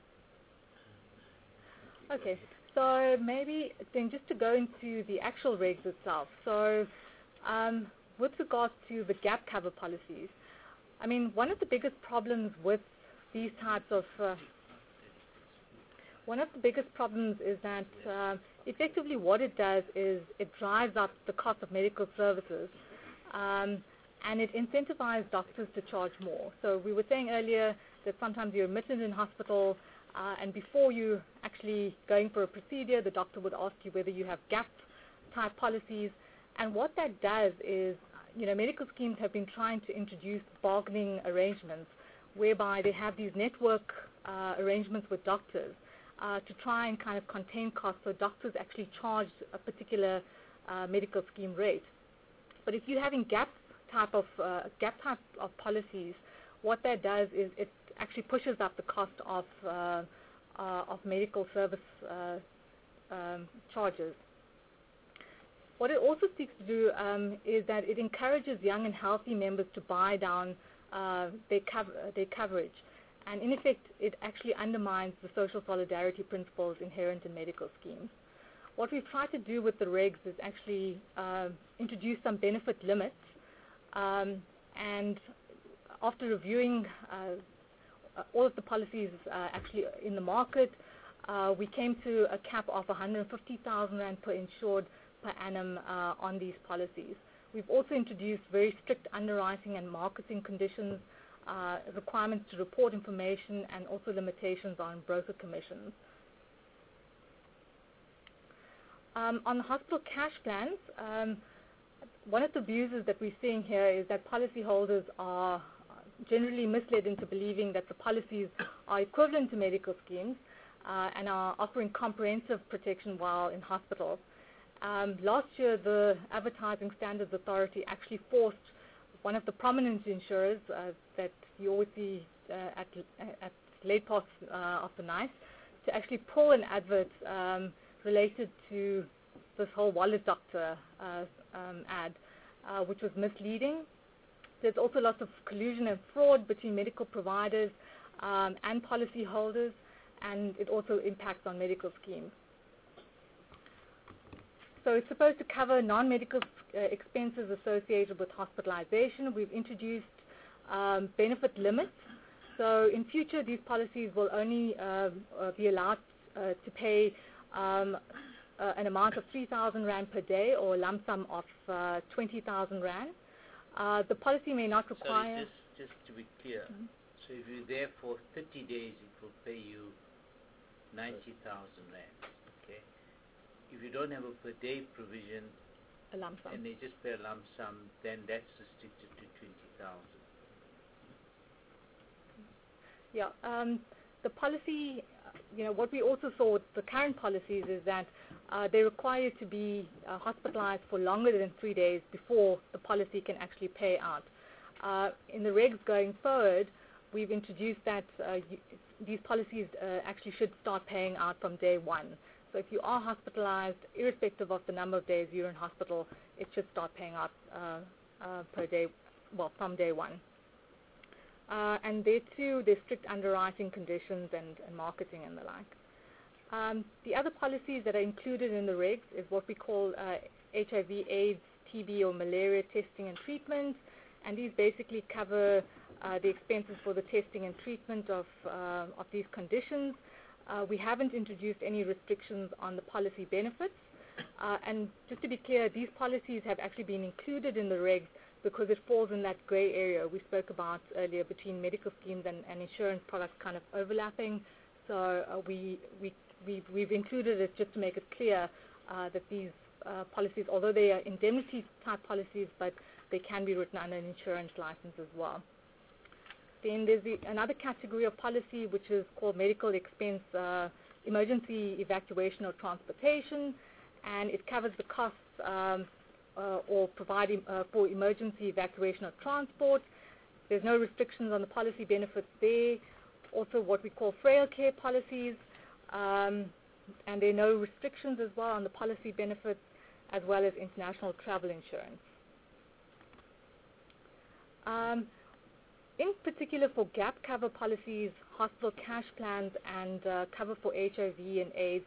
Okay, so maybe then just to go into the actual regs itself. So um, with regards to the gap cover policies, I mean, one of the biggest problems with these types of uh, one of the biggest problems is that uh, effectively what it does is it drives up the cost of medical services, um, and it incentivizes doctors to charge more. So we were saying earlier that sometimes you're admitted in hospital, uh, and before you actually going for a procedure, the doctor would ask you whether you have gap type policies, and what that does is, you know, medical schemes have been trying to introduce bargaining arrangements whereby they have these network uh, arrangements with doctors uh, to try and kind of contain costs, so doctors actually charge a particular uh, medical scheme rate. But if you're having gap type of uh, gap type of policies, what that does is it actually pushes up the cost of uh, uh, of medical service uh, um, charges. What it also seeks to do um, is that it encourages young and healthy members to buy down uh, their, cov their coverage. And in effect, it actually undermines the social solidarity principles inherent in medical schemes. What we've tried to do with the regs is actually uh, introduce some benefit limits. Um, and after reviewing uh, all of the policies uh, actually in the market, uh, we came to a cap of one hundred fifty thousand rand per insured per annum uh, on these policies. We've also introduced very strict underwriting and marketing conditions, uh, requirements to report information, and also limitations on broker commissions. Um, on the hospital cash plans, um, one of the abuses that we're seeing here is that policyholders are generally misled into believing that the policies are equivalent to medical schemes uh, and are offering comprehensive protection while in hospital. Um, last year, the Advertising Standards Authority actually forced one of the prominent insurers uh, that you always see uh, at, at late parts uh, of the night to actually pull an advert um, related to this whole wallet doctor uh, um, ad, uh, which was misleading. There's also lots of collusion and fraud between medical providers um, and policyholders, and it also impacts on medical schemes. so it's supposed to cover non-medical uh, expenses associated with hospitalization. We've introduced um, benefit limits. So in future, these policies will only uh, uh, be allowed uh, to pay um, uh, an amount of three thousand rand per day or a lump sum of uh, twenty thousand rand. Uh, the policy may not require... Sorry, just, just to be clear, mm-hmm. so if you're there for thirty days, it will pay you ninety thousand rand, okay? If you don't have a per day provision, a lump sum, and they just pay a lump sum, then that's restricted to twenty thousand. Yeah, um, the policy, you know, what we also saw with the current policies is that uh, they require you to be uh, hospitalized for longer than three days before the policy can actually pay out. Uh, in the regs going forward, we've introduced that uh, you, these policies uh, actually should start paying out from day one. So if you are hospitalized, irrespective of the number of days you're in hospital, it should start paying out uh, uh, per day, well, from day one. Uh, and there too, there's strict underwriting conditions and, and marketing and the like. Um, the other policies that are included in the regs is what we call uh, H I V, AIDS, T B or malaria testing and treatment, and these basically cover uh, the expenses for the testing and treatment of, uh, of these conditions. Uh, we haven't introduced any restrictions on the policy benefits, uh, and just to be clear, these policies have actually been included in the regs because it falls in that grey area we spoke about earlier between medical schemes and, and insurance products kind of overlapping. So uh, we, we, we've, we've included it just to make it clear uh, that these uh, policies, although they are indemnity type policies, but they can be written under an insurance license as well. Then there's the, another category of policy which is called medical expense uh, emergency evacuation or transportation, and it covers the costs um, uh, or providing uh, for emergency evacuation or transport. There's no restrictions on the policy benefits there. Also what we call frail care policies, um, and there are no restrictions as well on the policy benefits, as well as international travel insurance. Um, in particular for gap cover policies, hospital cash plans, and uh, cover for H I V and AIDS,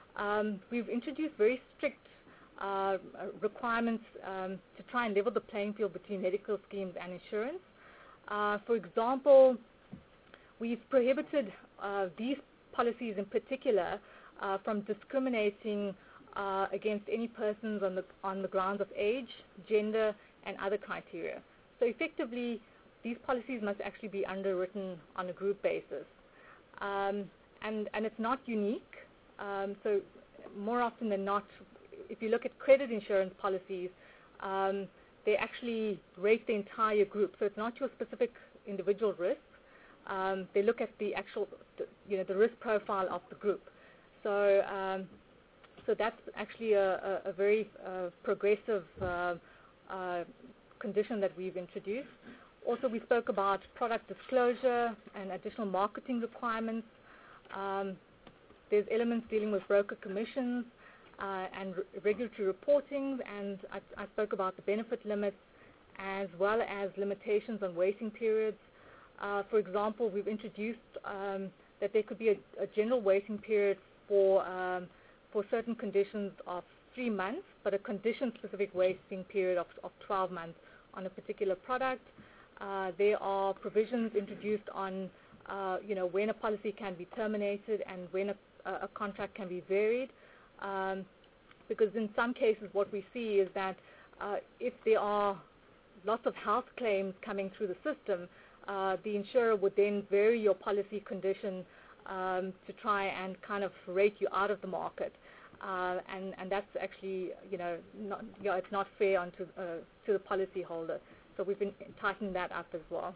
um, we've introduced very strict uh, requirements um, to try and level the playing field between medical schemes and insurance. Uh, for example, we've prohibited uh, these policies in particular uh, from discriminating uh, against any persons on the, on the grounds of age, gender, and other criteria. So effectively, these policies must actually be underwritten on a group basis. Um, and, and it's not unique. Um, so more often than not, if you look at credit insurance policies, um, they actually rate the entire group. So it's not your specific individual risk. Um, they look at the actual, you know, the risk profile of the group. So, um, so that's actually a, a, a very uh, progressive uh, uh, condition that we've introduced. Also, we spoke about product disclosure and additional marketing requirements. Um, there's elements dealing with broker commissions uh, and re regulatory reporting, and I, I spoke about the benefit limits as well as limitations on waiting periods. Uh, for example, we've introduced um, that there could be a, a general waiting period for um, for certain conditions of three months, but a condition-specific waiting period of, of twelve months on a particular product. Uh, there are provisions introduced on, uh, you know, when a policy can be terminated and when a, a contract can be varied, um, because in some cases what we see is that uh, if there are lots of health claims coming through the system, uh, the insurer would then vary your policy condition um, to try and kind of rate you out of the market. Uh, and, and that's actually, you know, not, you know, it's not fair onto, uh, to the policy holder. So we've been tightening that up as well.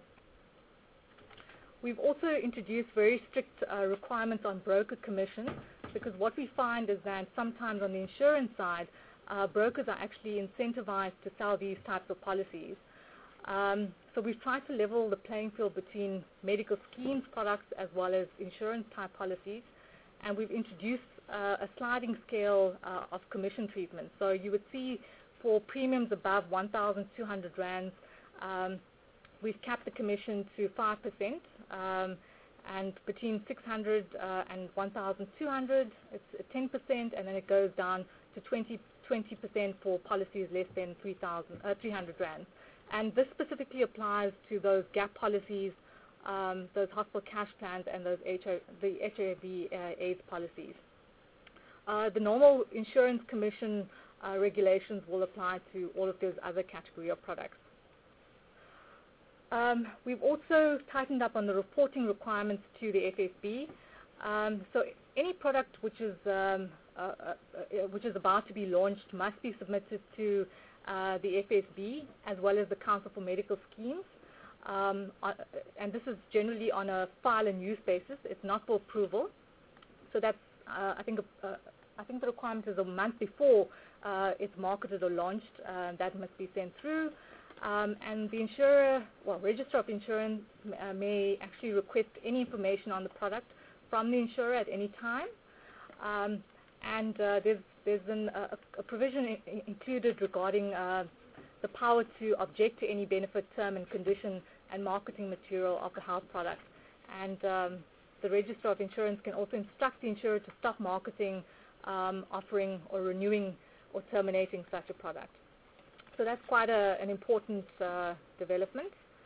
We've also introduced very strict uh, requirements on broker commissions, because what we find is that sometimes on the insurance side, uh, brokers are actually incentivized to sell these types of policies. Um, so we've tried to level the playing field between medical schemes products as well as insurance type policies, and we've introduced uh, a sliding scale uh, of commission treatment. So you would see for premiums above one thousand two hundred rands, um, we've capped the commission to five percent, um, and between six hundred uh, and one thousand two hundred, it's ten percent, and then it goes down to twenty twenty percent for policies less than three thousand, uh, three hundred rand. And this specifically applies to those gap policies, um, those hospital cash plans, and those H I V, the H I V uh, AIDS policies. Uh, the normal insurance commission uh, regulations will apply to all of those other category of products. Um, we've also tightened up on the reporting requirements to the F S B. Um, so any product which is um, uh, uh, uh, which is about to be launched must be submitted to uh, the F S B as well as the Council for Medical Schemes. Um, uh, and this is generally on a file and use basis. It's not for approval. So that's uh, I think uh, I think the requirement is a month before uh, it's marketed or launched. Uh, that must be sent through. Um, and the insurer, well, Registrar of Insurance uh, may actually request any information on the product from the insurer at any time. Um, and uh, there's, there's an, a, a provision in, included regarding uh, the power to object to any benefit, term, and condition and marketing material of the health product. And um, the Registrar of Insurance can also instruct the insurer to stop marketing, um, offering, or renewing or terminating such a product. So that's quite a, an important uh, development.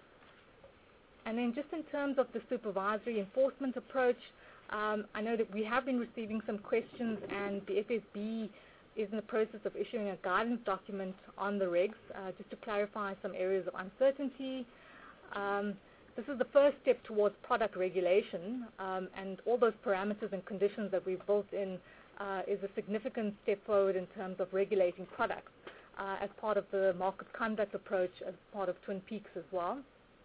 And then just in terms of the supervisory enforcement approach, um, I know that we have been receiving some questions, and the F S B is in the process of issuing a guidance document on the regs, uh, just to clarify some areas of uncertainty. Um, this is the first step towards product regulation, um, and all those parameters and conditions that we've built in uh, is a significant step forward in terms of regulating products. Uh, as part of the market conduct approach, as part of Twin Peaks as well.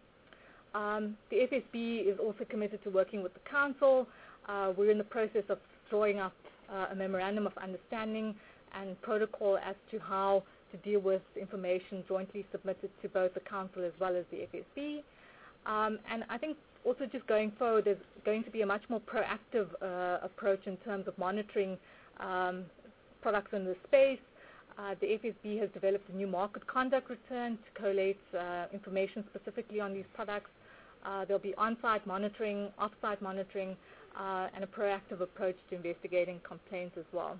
Um, the F S B is also committed to working with the Council. Uh, we're in the process of drawing up uh, a memorandum of understanding and protocol as to how to deal with information jointly submitted to both the Council as well as the F S B. Um, and I think also just going forward, there's going to be a much more proactive uh, approach in terms of monitoring um, products in the space. Uh, the F S B has developed a new market conduct return to collate uh, information specifically on these products. Uh, there'll be on-site monitoring, off-site monitoring, uh, and a proactive approach to investigating complaints as well.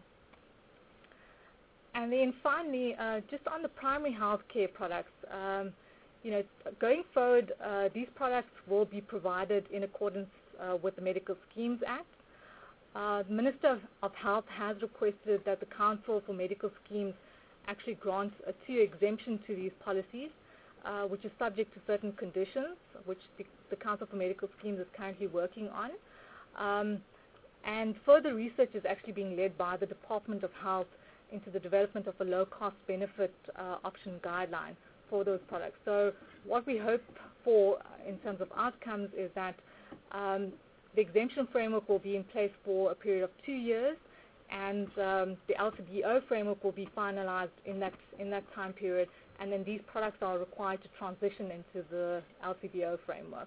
And then finally, uh, just on the primary health care products, um, you know, going forward, uh, these products will be provided in accordance uh, with the Medical Schemes Act. Uh, the Minister of Health has requested that the Council for Medical Schemes actually grants a two exemption to these policies, uh, which is subject to certain conditions, which the, the Council for Medical Schemes is currently working on. Um, and further research is actually being led by the Department of Health into the development of a low-cost benefit uh, option guideline for those products. So what we hope for in terms of outcomes is that um, the exemption framework will be in place for a period of two years, and um, the L C B O framework will be finalized in that in that time period, and then these products are required to transition into the L C B O framework.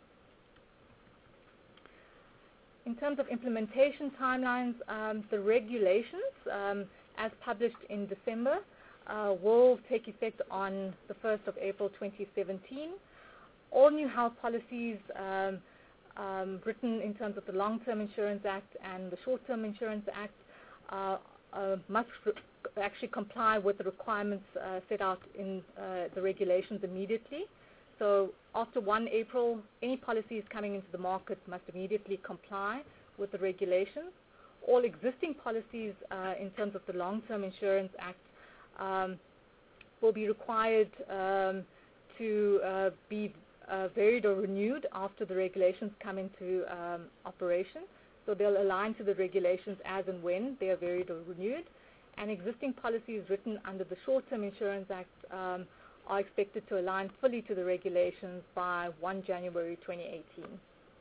In terms of implementation timelines, um, the regulations, um, as published in December, uh, will take effect on the first of April twenty seventeen. All new health policies um, Um, written in terms of the Long-Term Insurance Act and the Short-Term Insurance Act uh, uh, must actually comply with the requirements uh, set out in uh, the regulations immediately. So after the first of April, any policies coming into the market must immediately comply with the regulations. All existing policies uh, in terms of the Long-Term Insurance Act um, will be required um, to uh, be Uh, varied or renewed after the regulations come into um, operation. So they'll align to the regulations as and when they are varied or renewed. And existing policies written under the Short-Term Insurance Act um, are expected to align fully to the regulations by the first of January twenty eighteen.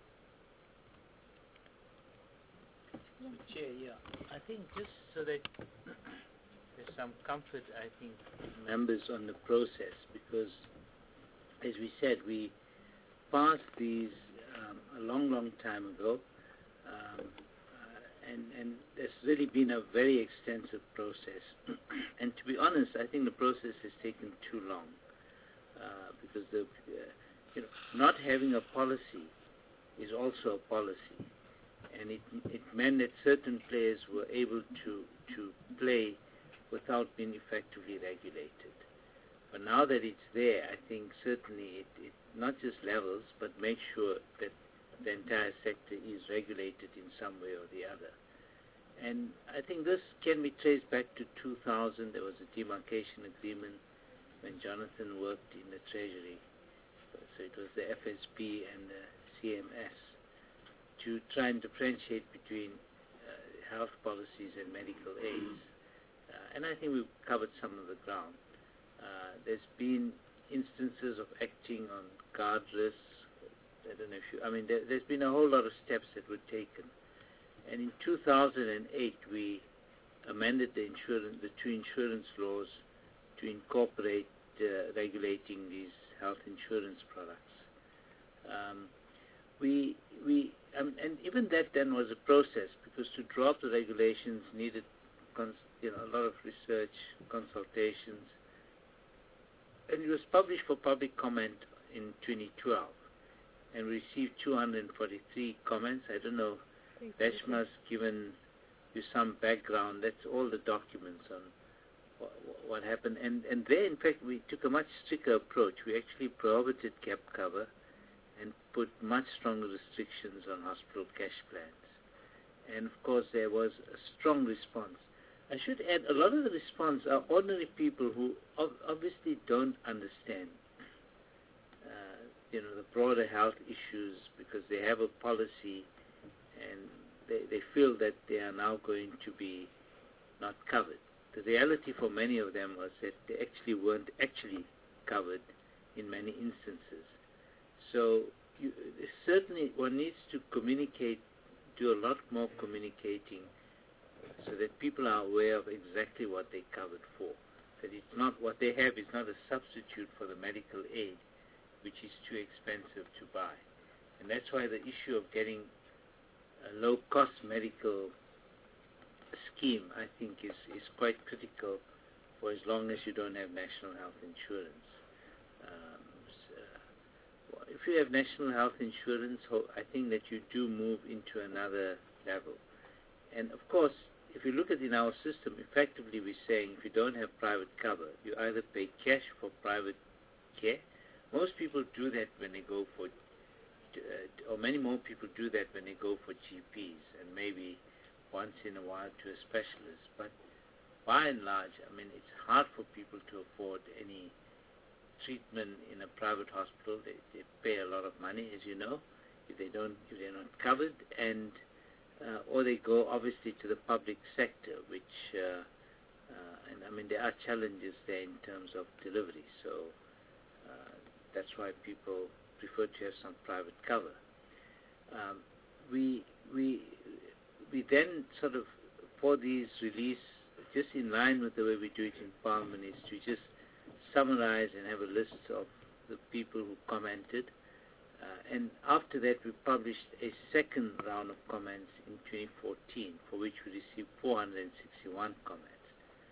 Chair, yeah, I think just so that there's some comfort, I think, members on the process, because as we said, we passed these um, a long, long time ago, um, uh, and, and there's really been a very extensive process. And to be honest, I think the process has taken too long, uh, because the, uh, you know, not having a policy is also a policy, and it, it meant that certain players were able to, to play without being effectively regulated. But now that it's there, I think certainly it, it not just levels, but makes sure that the entire sector is regulated in some way or the other. And I think this can be traced back to two thousand. There was a demarcation agreement when Jonathan worked in the Treasury. So it was the F S B and the C M S to try and differentiate between uh, health policies and medical aids. Uh, and I think we've covered some of the ground. Uh, there's been instances of acting on guard risks. I don't know if you, I mean, there, there's been a whole lot of steps that were taken. And in two thousand eight, we amended the insurance, the two insurance laws to incorporate uh, regulating these health insurance products. Um, we, we, um, and even that then was a process, because to draw up the regulations needed, cons- you know, a lot of research, consultations, and it was published for public comment in twenty twelve, and we received two hundred forty-three comments. I don't know, Reshma's given you some background. That's all the documents on what, what happened. And, and there, in fact, we took a much stricter approach. We actually prohibited gap cover and put much stronger restrictions on hospital cash plans. And, of course, there was a strong response. I should add, a lot of the response are ordinary people who ov- obviously don't understand uh, you know, the broader health issues, because they have a policy and they, they feel that they are now going to be not covered. The reality for many of them was that they actually weren't actually covered in many instances. So you, certainly one needs to communicate, do a lot more communicating, so that people are aware of exactly what they're covered for. That it's not, what they have is not a substitute for the medical aid, which is too expensive to buy. And that's why the issue of getting a low-cost medical scheme, I think, is, is quite critical for as long as you don't have national health insurance. Um, so if you have national health insurance, I think that you do move into another level. And, of course, if you look at it in our system, effectively we're saying if you don't have private cover, you either pay cash for private care. Most people do that when they go for, uh, or many more people do that when they go for G Ps and maybe once in a while to a specialist. But by and large, I mean, it's hard for people to afford any treatment in a private hospital. They, they pay a lot of money, as you know, if they don't, if they're not covered, and Uh, or they go obviously to the public sector, which, uh, uh, and I mean, there are challenges there in terms of delivery, so uh, that's why people prefer to have some private cover. Um, we, we, we then sort of, for these release, just in line with the way we do it in Parliament, is to just summarize and have a list of the people who commented. Uh, and after that, we published a second round of comments in twenty fourteen, for which we received four hundred sixty-one comments.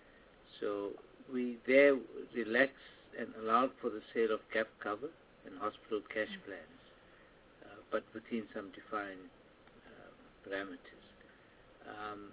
So we there relaxed and allowed for the sale of gap cover and hospital cash plans, uh, but within some defined uh, parameters. Um,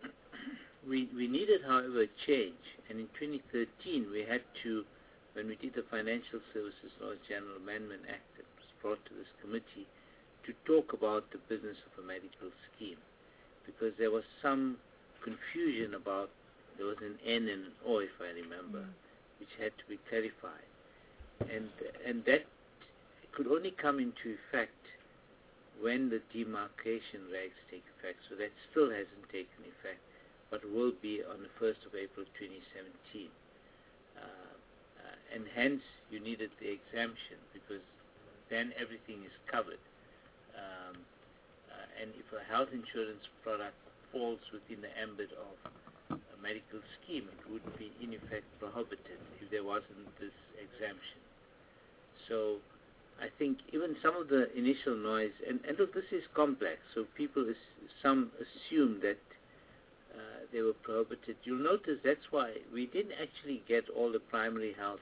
we, we needed, however, a change, and in twenty thirteen, we had to, when we did the Financial Services Laws General Amendment Act, brought to this committee, to talk about the business of a medical scheme, because there was some confusion about, there was an N and an O, if I remember, mm. which had to be clarified. And, and that could only come into effect when the demarcation regs take effect. So that still hasn't taken effect, but will be on the first of April twenty seventeen. Uh, uh, and hence you needed the exemption, because then everything is covered. Um, uh, and if a health insurance product falls within the ambit of a medical scheme, it would be in effect prohibited if there wasn't this exemption. So I think even some of the initial noise, and, and look, this is complex, so people, is, some assume that uh, they were prohibited. You'll notice that's why we didn't actually get all the primary health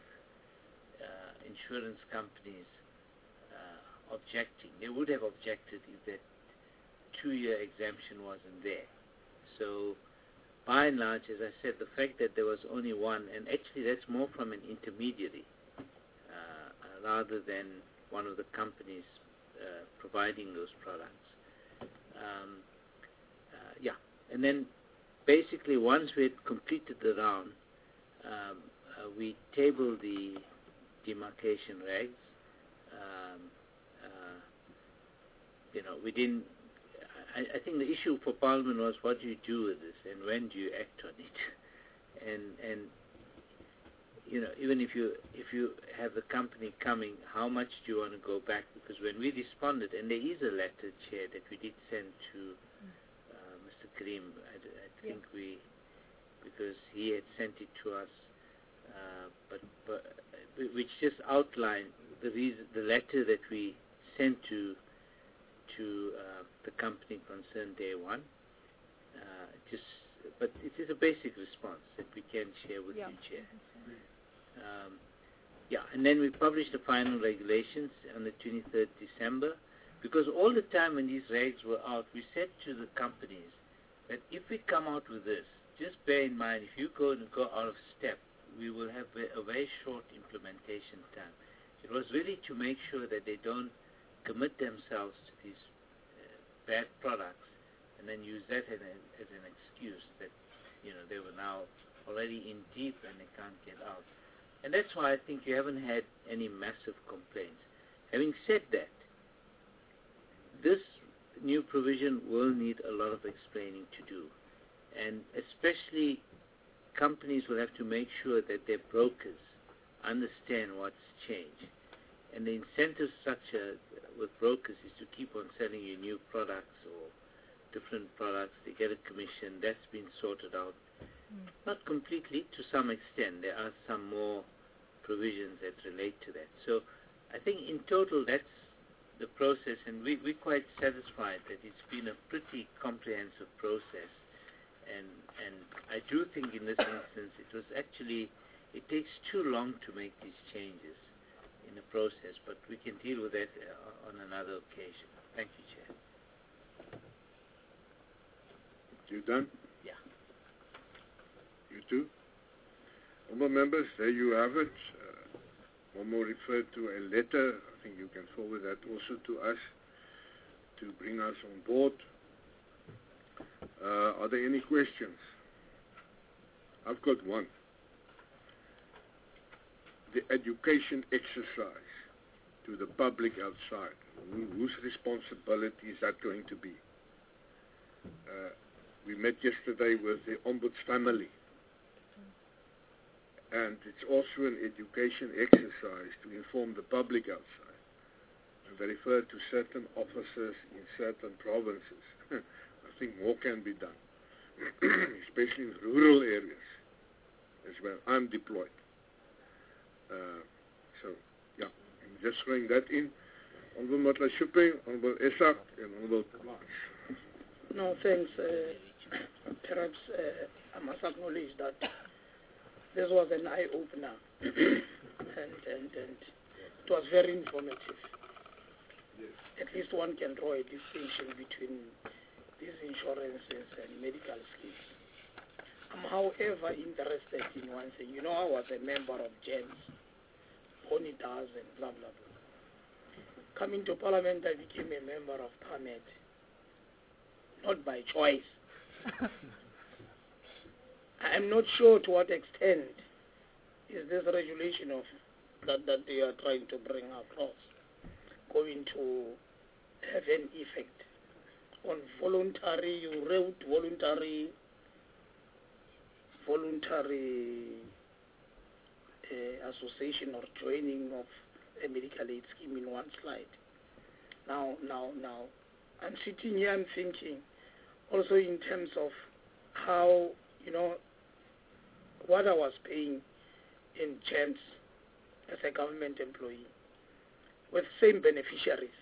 uh, insurance companies objecting. They would have objected if that two-year exemption wasn't there. So by and large, as I said, the fact that there was only one, and actually that's more from an intermediary uh, rather than one of the companies uh, providing those products. Um, uh, yeah, and then basically once we had completed the round, um, uh, we tabled the demarcation regs. Um, uh, you know, we didn't. I, I think the issue for Parliament was what do you do with this and when do you act on it, and and you know, even if you if you have the company coming, how much do you want to go back? Because when we responded, and there is a letter, Chair, that we did send to uh, Mister Karim, I, I think yeah. we because he had sent it to us, uh, but but which just outlined the reason, the letter that we sent to. to uh, the company concerned day one. Uh, just, but it is a basic response that we can share with yeah. you, Chair. Um, yeah, and then we published the final regulations on the twenty-third of December, because all the time when these regs were out, we said to the companies that if we come out with this, just bear in mind, if you go and go out of step, we will have a, a very short implementation time. It was really to make sure that they don't commit themselves to these uh, bad products and then use that as, a, as an excuse that, you know, they were now already in deep and they can't get out. And that's why I think you haven't had any massive complaints. Having said that, this new provision will need a lot of explaining to do. And especially companies will have to make sure that their brokers understand what's changed. And the incentive structure with brokers is to keep on selling you new products or different products. They get a commission. That's been sorted out. Mm. Not completely, to some extent. There are some more provisions that relate to that. So I think in total that's the process, and we, we're quite satisfied that it's been a pretty comprehensive process. And, and I do think in this instance it was actually, it takes too long to make these changes in the process, but we can deal with that uh, on another occasion. Thank you, Chair. You done? Yeah. You too? Honourable members, there you have it. Uh, Momo referred to a letter. I think you can forward that also to us to bring us on board. Uh, are there any questions? I've got one. The education exercise to the public outside. Who, whose responsibility is that going to be? Uh, we met yesterday with the Ombuds family. And it's also an education exercise to inform the public outside. And they refer to certain officers in certain provinces. I think more can be done, especially in rural areas as well. I'm deployed. Uh, so, yeah, I'm just throwing that in. Honorable Matlashupe, Honorable Esak, and Honorable Blanche. No, thanks. Uh, perhaps uh, I must acknowledge that this was an eye-opener, and, and, and it was very informative. Yes. At least one can draw a distinction between these insurances and medical schemes. I'm, however, interested in one thing. You know, I was a member of GEMS, Bonitas, and blah, blah, blah. Coming to Parliament, I became a member of PAMED, not by choice. I'm not sure to what extent is this regulation of that, that they are trying to bring across going to have an effect on voluntary, you wrote voluntary, voluntary uh, association or joining of a medical aid scheme in one slide. Now, now, now, I'm sitting here, I'm thinking also in terms of how, you know, what I was paying in GEMS as a government employee with same beneficiaries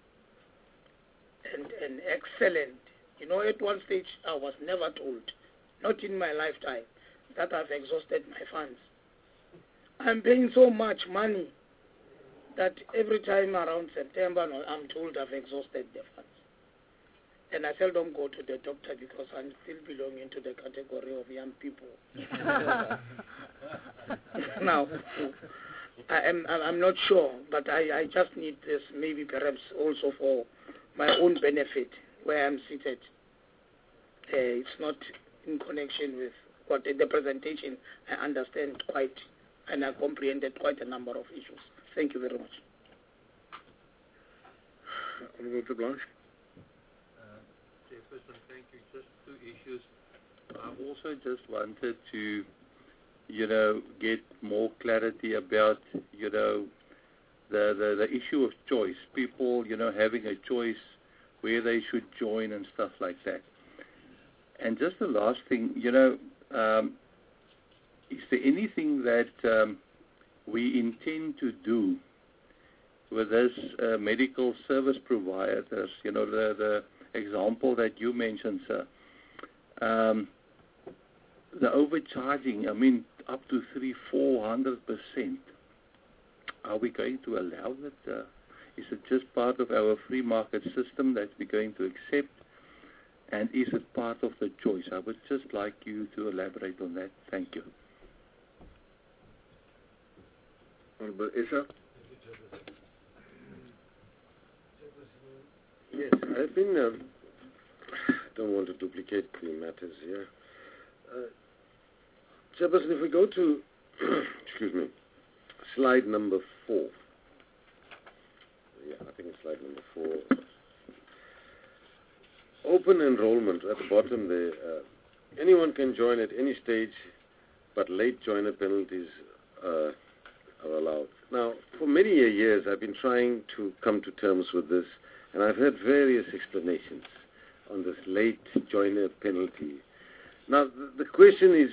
and, and excellent. You know, at one stage I was never told, not in my lifetime, that I've exhausted my funds. I'm paying so much money that every time around September I'm told I've exhausted the funds. and I seldom go to the doctor because I'm still belonging to the category of young people. Now, I am, I'm not sure, but I, I just need this maybe perhaps also for my own benefit where I'm seated. Uh, it's not in connection with what the presentation. I understand quite and I comprehended quite a number of issues. Thank you very much. Honourable Blanche. Uh, Chairperson, thank you. Just two issues. I also just wanted to, you know, get more clarity about, you know, the, the, the issue of choice. People, you know, having a choice where they should join and stuff like that. And just the last thing, you know, um, is there anything that um, we intend to do with this uh, medical service providers, you know, the, the example that you mentioned, sir, um, the overcharging, I mean, up to three, four hundred percent. Are we going to allow that? Uh, is it just part of our free market system that we're going to accept? And is it part of the choice? I would just like you to elaborate on that. Thank you. Honourable Issa. Yes, I've been, um, don't want to duplicate the matters here. Uh, Chairperson, if we go to, excuse me, slide number four. Yeah, I think it's slide number four. Open enrollment at the bottom there. Uh, anyone can join at any stage, but late joiner penalties uh, are allowed. Now, for many years, I've been trying to come to terms with this, and I've heard various explanations on this late joiner penalty. Now, the, the question is,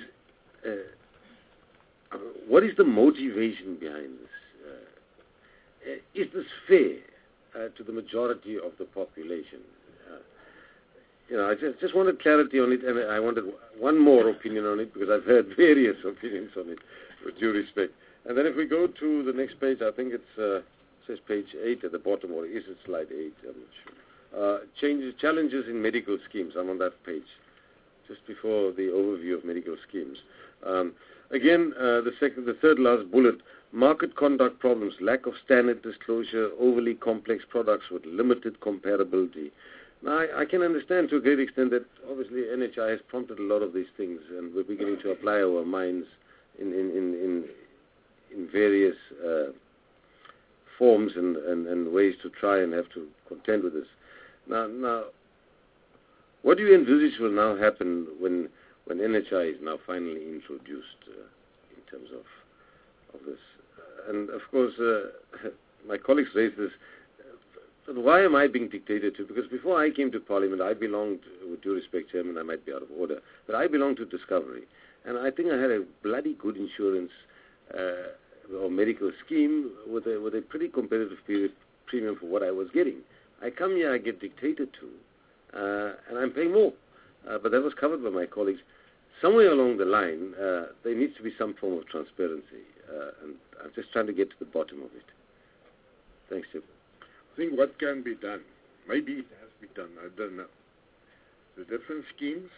uh, what is the motivation behind this? Uh, is this fair uh, to the majority of the population? Uh, you know, I just, just wanted clarity on it, and I wanted one more opinion on it, because I've heard various opinions on it, with due respect. And then if we go to the next page, I think it's uh, says page eight at the bottom, or is it slide eight? I'm not sure. Uh, changes, challenges in medical schemes. I'm on that page, just before the overview of medical schemes. Um, again, uh, the second, the third last bullet: market conduct problems, lack of standard disclosure, overly complex products with limited comparability. Now, I, I can understand to a great extent that obviously N H I has prompted a lot of these things, and we're beginning to apply our minds in in in in, in various uh, forms and, and, and ways to try and have to contend with this. Now, now, what do you envisage will now happen when when N H I is now finally introduced uh, in terms of of this? Uh, and of course, uh, my colleagues raised this. But why am I being dictated to? Because before I came to Parliament, I belonged, with due respect, Chairman, I might be out of order, but I belonged to Discovery. And I think I had a bloody good insurance uh, or medical scheme with a, with a pretty competitive period, premium for what I was getting. I come here, I get dictated to, uh, and I'm paying more. Uh, but that was covered by my colleagues. Somewhere along the line, uh, there needs to be some form of transparency, uh, and I'm just trying to get to the bottom of it. Thanks, Chairman. I think what can be done, maybe it has been done, I don't know. The different schemes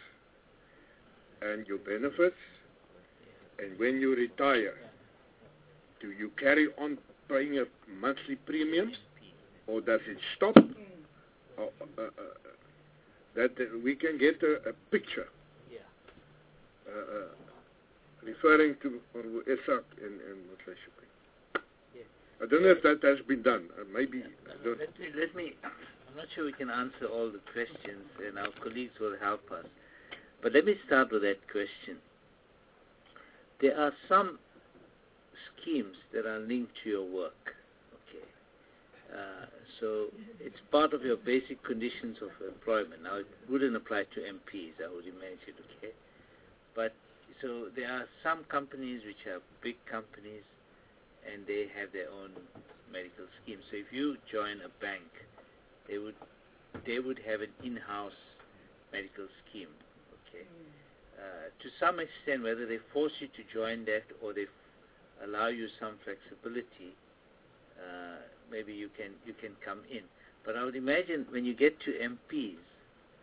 and your benefits, and when you retire, do you carry on paying a monthly premium, or does it stop? Or, uh, uh, that uh, we can get a, a picture, uh, uh, referring to Isak and, and Mutlashuki. I don't know if that has been done. Uh, maybe. I don't let, me, let me, I'm not sure we can answer all the questions, and our colleagues will help us. But let me start with that question. There are some schemes that are linked to your work. Okay. Uh, so it's part of your basic conditions of employment. Now, it wouldn't apply to M Ps, I would imagine, okay? But so there are some companies which are big companies, and they have their own medical scheme. So if you join a bank, they would they would have an in-house medical scheme. Okay. Uh, to some extent, whether they force you to join that or they f- allow you some flexibility, uh, maybe you can you can come in. But I would imagine when you get to M Ps,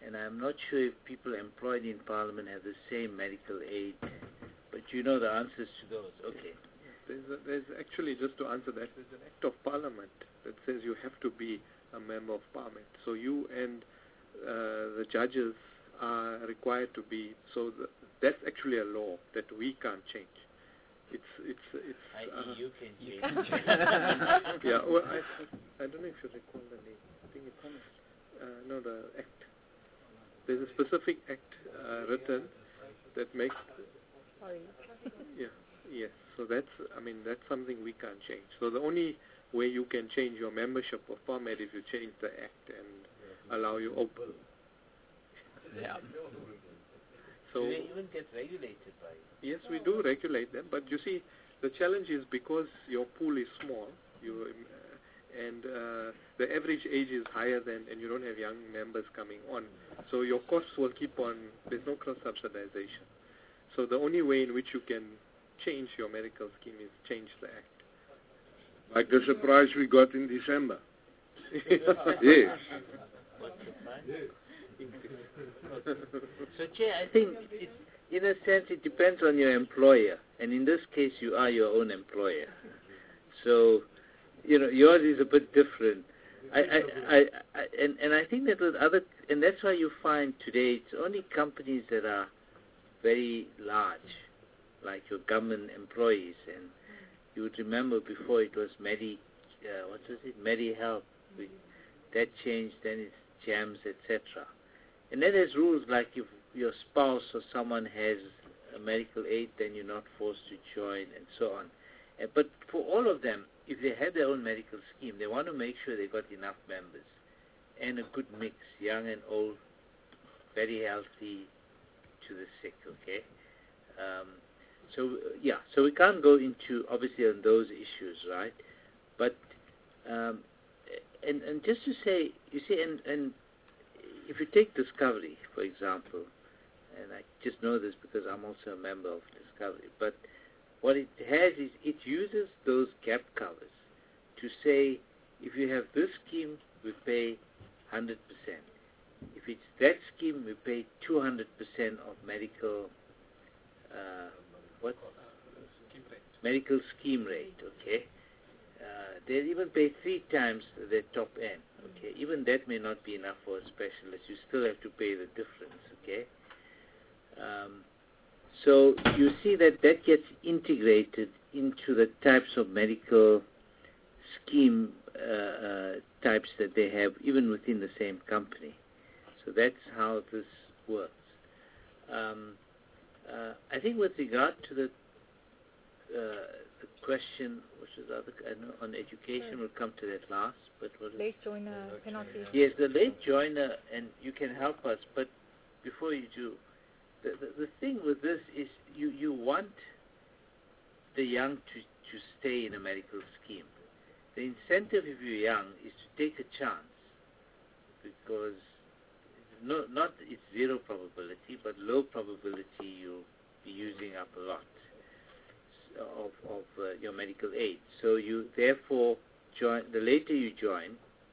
and I'm not sure if people employed in Parliament have the same medical aid, but you know the answers to those. Okay. There's, a, there's actually, just to answer that, there's an Act of Parliament that says you have to be a member of Parliament. So you and uh, the judges are required to be, so the, that's actually a law that we can't change. It's, it's, it's... Uh, you can change. yeah, well, I, I don't know if you recall the name. I think it's, uh, no, the Act. There's a specific Act uh, written that makes... Sorry. Yeah, yes. So that's, I mean, that's something we can't change. So the only way you can change your membership of PARMED if you change the Act and allow you open. Yeah. So do they even get regulated by you? Yes, we do regulate them, but you see, the challenge is because your pool is small, you uh, and uh, the average age is higher than, and you don't have young members coming on, so your costs will keep on. There's no cross-subsidization. So the only way in which you can change your medical scheme is change the Act. Like the surprise we got in December. Yes. What surprise? So, Chair, I think it, in a sense it depends on your employer, and in this case you are your own employer. So, you know, yours is a bit different. I, I, I, I, and, and I think that with other, and that's why you find today it's only companies that are very large, like your government employees, and you would remember before it was Medi, uh, what was it, MediHealth, we, that changed, then it's JAMS, et cetera. And then there's rules like if your spouse or someone has a medical aid, then you're not forced to join, and so on. Uh, but for all of them, if they have their own medical scheme, they want to make sure they got enough members and a good mix, young and old, very healthy to the sick, okay? Um, so, uh, yeah, so we can't go into, obviously, on those issues, right? But, um, and, and just to say, you see, and, and if you take Discovery, for example, and I just know this because I'm also a member of Discovery, but what it has is it uses those gap covers to say, if you have this scheme, we pay one hundred percent. If it's that scheme, we pay two hundred percent of medical, uh, what? Medical scheme rate, okay? Uh, they even pay three times the top end, okay? Even that may not be enough for a specialist. You still have to pay the difference, okay? Um, so you see that that gets integrated into the types of medical scheme uh, uh, types that they have, even within the same company. So that's how this works. Um, uh, I think with regard to the uh, the question, which is other, I know on education, we'll come to that last. But what is late joiner penalty. Yes, the late joiner, and you can help us. But before you do, the the, the thing with this is you you want the young to to stay in a medical scheme. The incentive if you're young is to take a chance, because no, not it's zero probability, but low probability you'll be using up a lot of, of uh, your medical aid. So you therefore join. The later you join,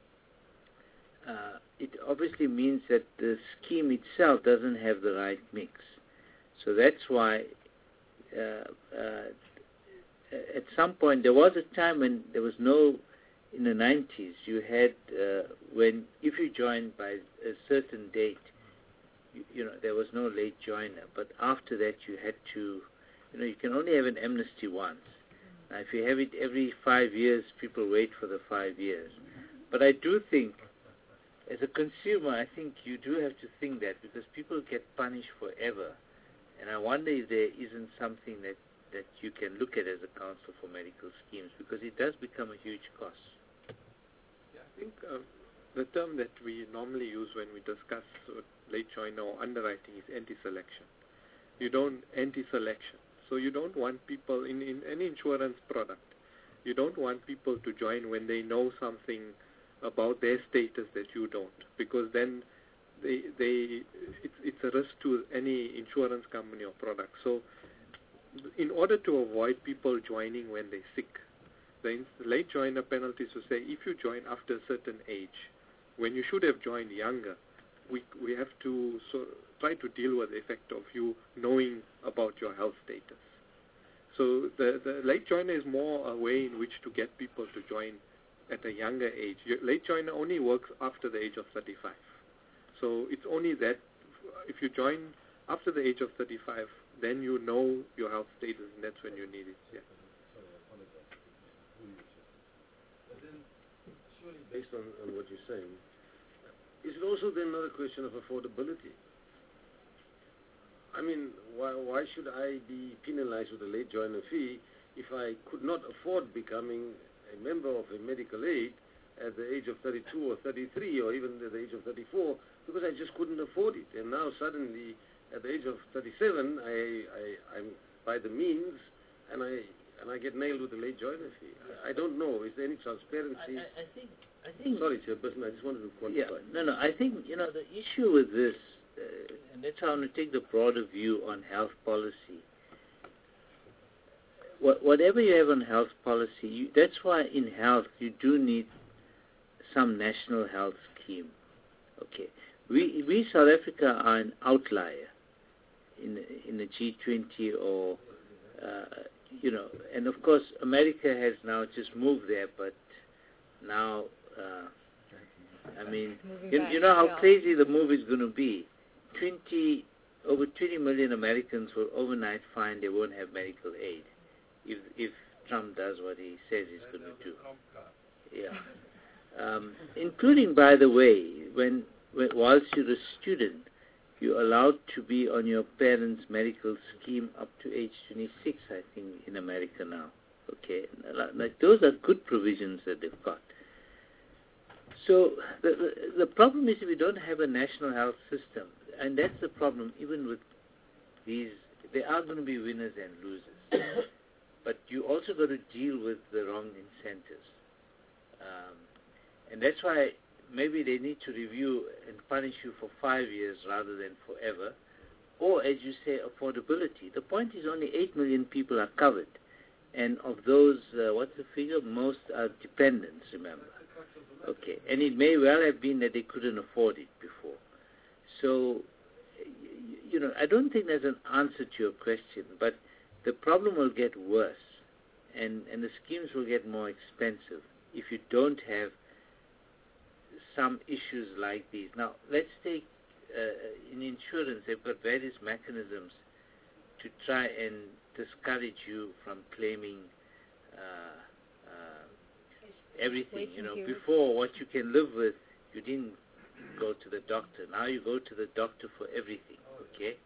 uh, it obviously means that the scheme itself doesn't have the right mix. So that's why uh, uh, at some point there was a time when there was no. In the nineties, you had uh, when if you joined by a certain date, you, you know there was no late joiner. But after that, you had to, you know, you can only have an amnesty once. Now, if you have it every five years, people wait for the five years. But I do think, as a consumer, I think you do have to think that because people get punished forever, and I wonder if there isn't something that that you can look at as a council for medical schemes, because it does become a huge cost. I think uh, the term that we normally use when we discuss uh, late joiner or underwriting is anti-selection. You don't anti-selection. So you don't want people in, in any insurance product, you don't want people to join when they know something about their status that you don't, because then they they it's, it's a risk to any insurance company or product. So in order to avoid people joining when they're sick, the late joiner penalties will say if you join after a certain age, when you should have joined younger, we we have to so try to deal with the effect of you knowing about your health status. So the, the late joiner is more a way in which to get people to join at a younger age. Your late joiner only works after the age of thirty-five. So it's only that if you join after the age of thirty-five, then you know your health status, and that's when you need it. Yeah. Surely based on, on what you're saying, is it also then not a question of affordability? I mean, why, why should I be penalized with a late joiner fee if I could not afford becoming a member of a medical aid at the age of thirty-two or thirty-three or even at the age of thirty-four, because I just couldn't afford it. And now suddenly, at the age of thirty-seven, I, I, I'm by the means, and I and I get nailed with a late joiner fee. I, I don't know. Is there any transparency? I, I think. I think. Sorry, Chairperson. I just wanted to quantify. Yeah. No, no. I think you know the issue with this, uh, and that's how I'm going to take the broader view on health policy. What, whatever you have on health policy, you, that's why in health you do need some national health scheme. Okay. We we South Africa are an outlier in in the G twenty or uh, you know, and of course America has now just moved there, but now uh, I mean you, you know how crazy the move is going to be. Twenty over twenty million Americans will overnight find they won't have medical aid if if Trump does what he says he's going to do. Yeah, um, including by the way when. Whilst you're a student, you're allowed to be on your parents' medical scheme up to age twenty-six, I think, in America now. Okay, like those are good provisions that they've got. So the, the the problem is we don't have a national health system, and that's the problem. Even with these, there are going to be winners and losers, but you also got to deal with the wrong incentives, um, and that's why. Maybe they need to review and punish you for five years rather than forever. Or, as you say, affordability. The point is only eight million people are covered. And of those, uh, what's the figure? Most are dependents, remember. Okay. And it may well have been that they couldn't afford it before. So, you know, I don't think there's an answer to your question, but the problem will get worse. And, and the schemes will get more expensive if you don't have some issues like these. Now, let's take, uh, in insurance, they've got various mechanisms to try and discourage you from claiming uh, uh, everything. You know, before, what you can live with, you didn't go to the doctor. Now you go to the doctor for everything, okay?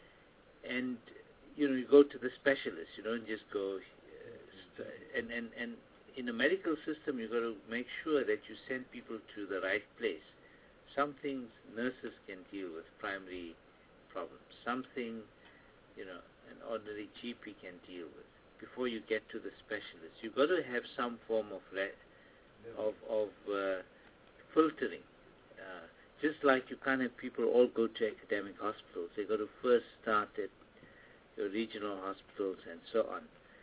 And, you know, you go to the specialist. You don't just go, uh, and, and, and in the medical system, you've got to make sure that you send people to the right place. Some things nurses can deal with, primary problems. Something, you know, an ordinary G P can deal with before you get to the specialist. You've got to have some form of re- of, of uh, filtering. Uh, just like you can't have people all go to academic hospitals. They've got to first start at your regional hospitals and so on.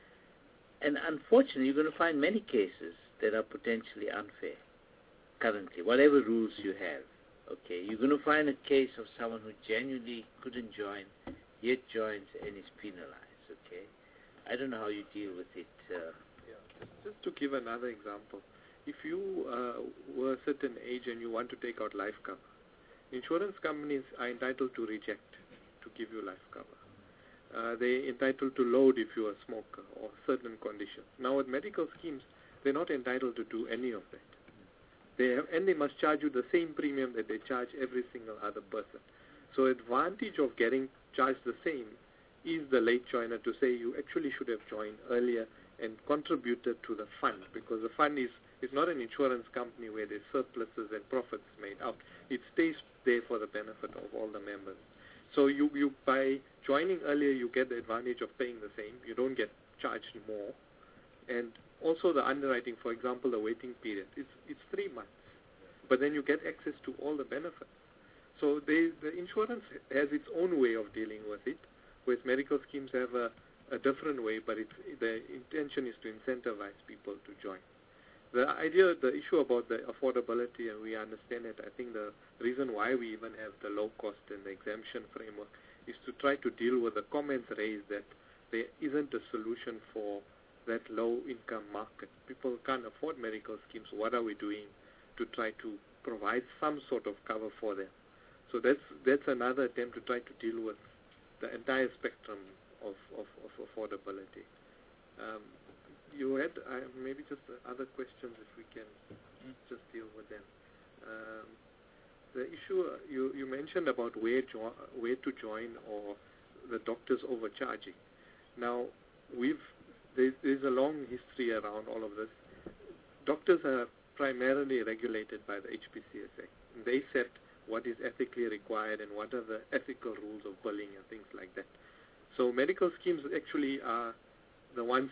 And unfortunately, you're going to find many cases that are potentially unfair currently, whatever rules you have. Okay, you're going to find a case of someone who genuinely couldn't join, yet joins and is penalized. Okay, I don't know how you deal with it. Uh, yeah, just, just to give another example, if you uh, were a certain age and you want to take out life cover, insurance companies are entitled to reject to give you life cover. Uh, they're entitled to load if you're a smoker or certain conditions. Now with medical schemes, they're not entitled to do any of that. They have, and they must charge you the same premium that they charge every single other person. So advantage of getting charged the same is the late joiner to say you actually should have joined earlier and contributed to the fund, because the fund is, is not an insurance company where there's surpluses and profits made out. It stays there for the benefit of all the members. So you, you by joining earlier, you get the advantage of paying the same. You don't get charged more. And also the underwriting, for example, the waiting period, it's, it's three months. But then you get access to all the benefits. So they, the insurance has its own way of dealing with it, whereas medical schemes have a, a different way, but it's, the intention is to incentivize people to join. the idea, the issue about the affordability, and we understand it. I think the reason why we even have the low cost and the exemption framework is to try to deal with the comments raised that there isn't a solution for that low income market. People can't afford medical schemes. What are we doing to try to provide some sort of cover for them? So that's that's another attempt to try to deal with the entire spectrum of, of, of affordability. Um, you had uh, maybe just other questions if we can just deal with them. Um, the issue uh, you, you mentioned about where, jo- where to join or the doctors overcharging. Now, we've there's, there's a long history around all of this. Doctors are primarily regulated by the H P C S A. They set what is ethically required and what are the ethical rules of billing and things like that. So medical schemes actually are the ones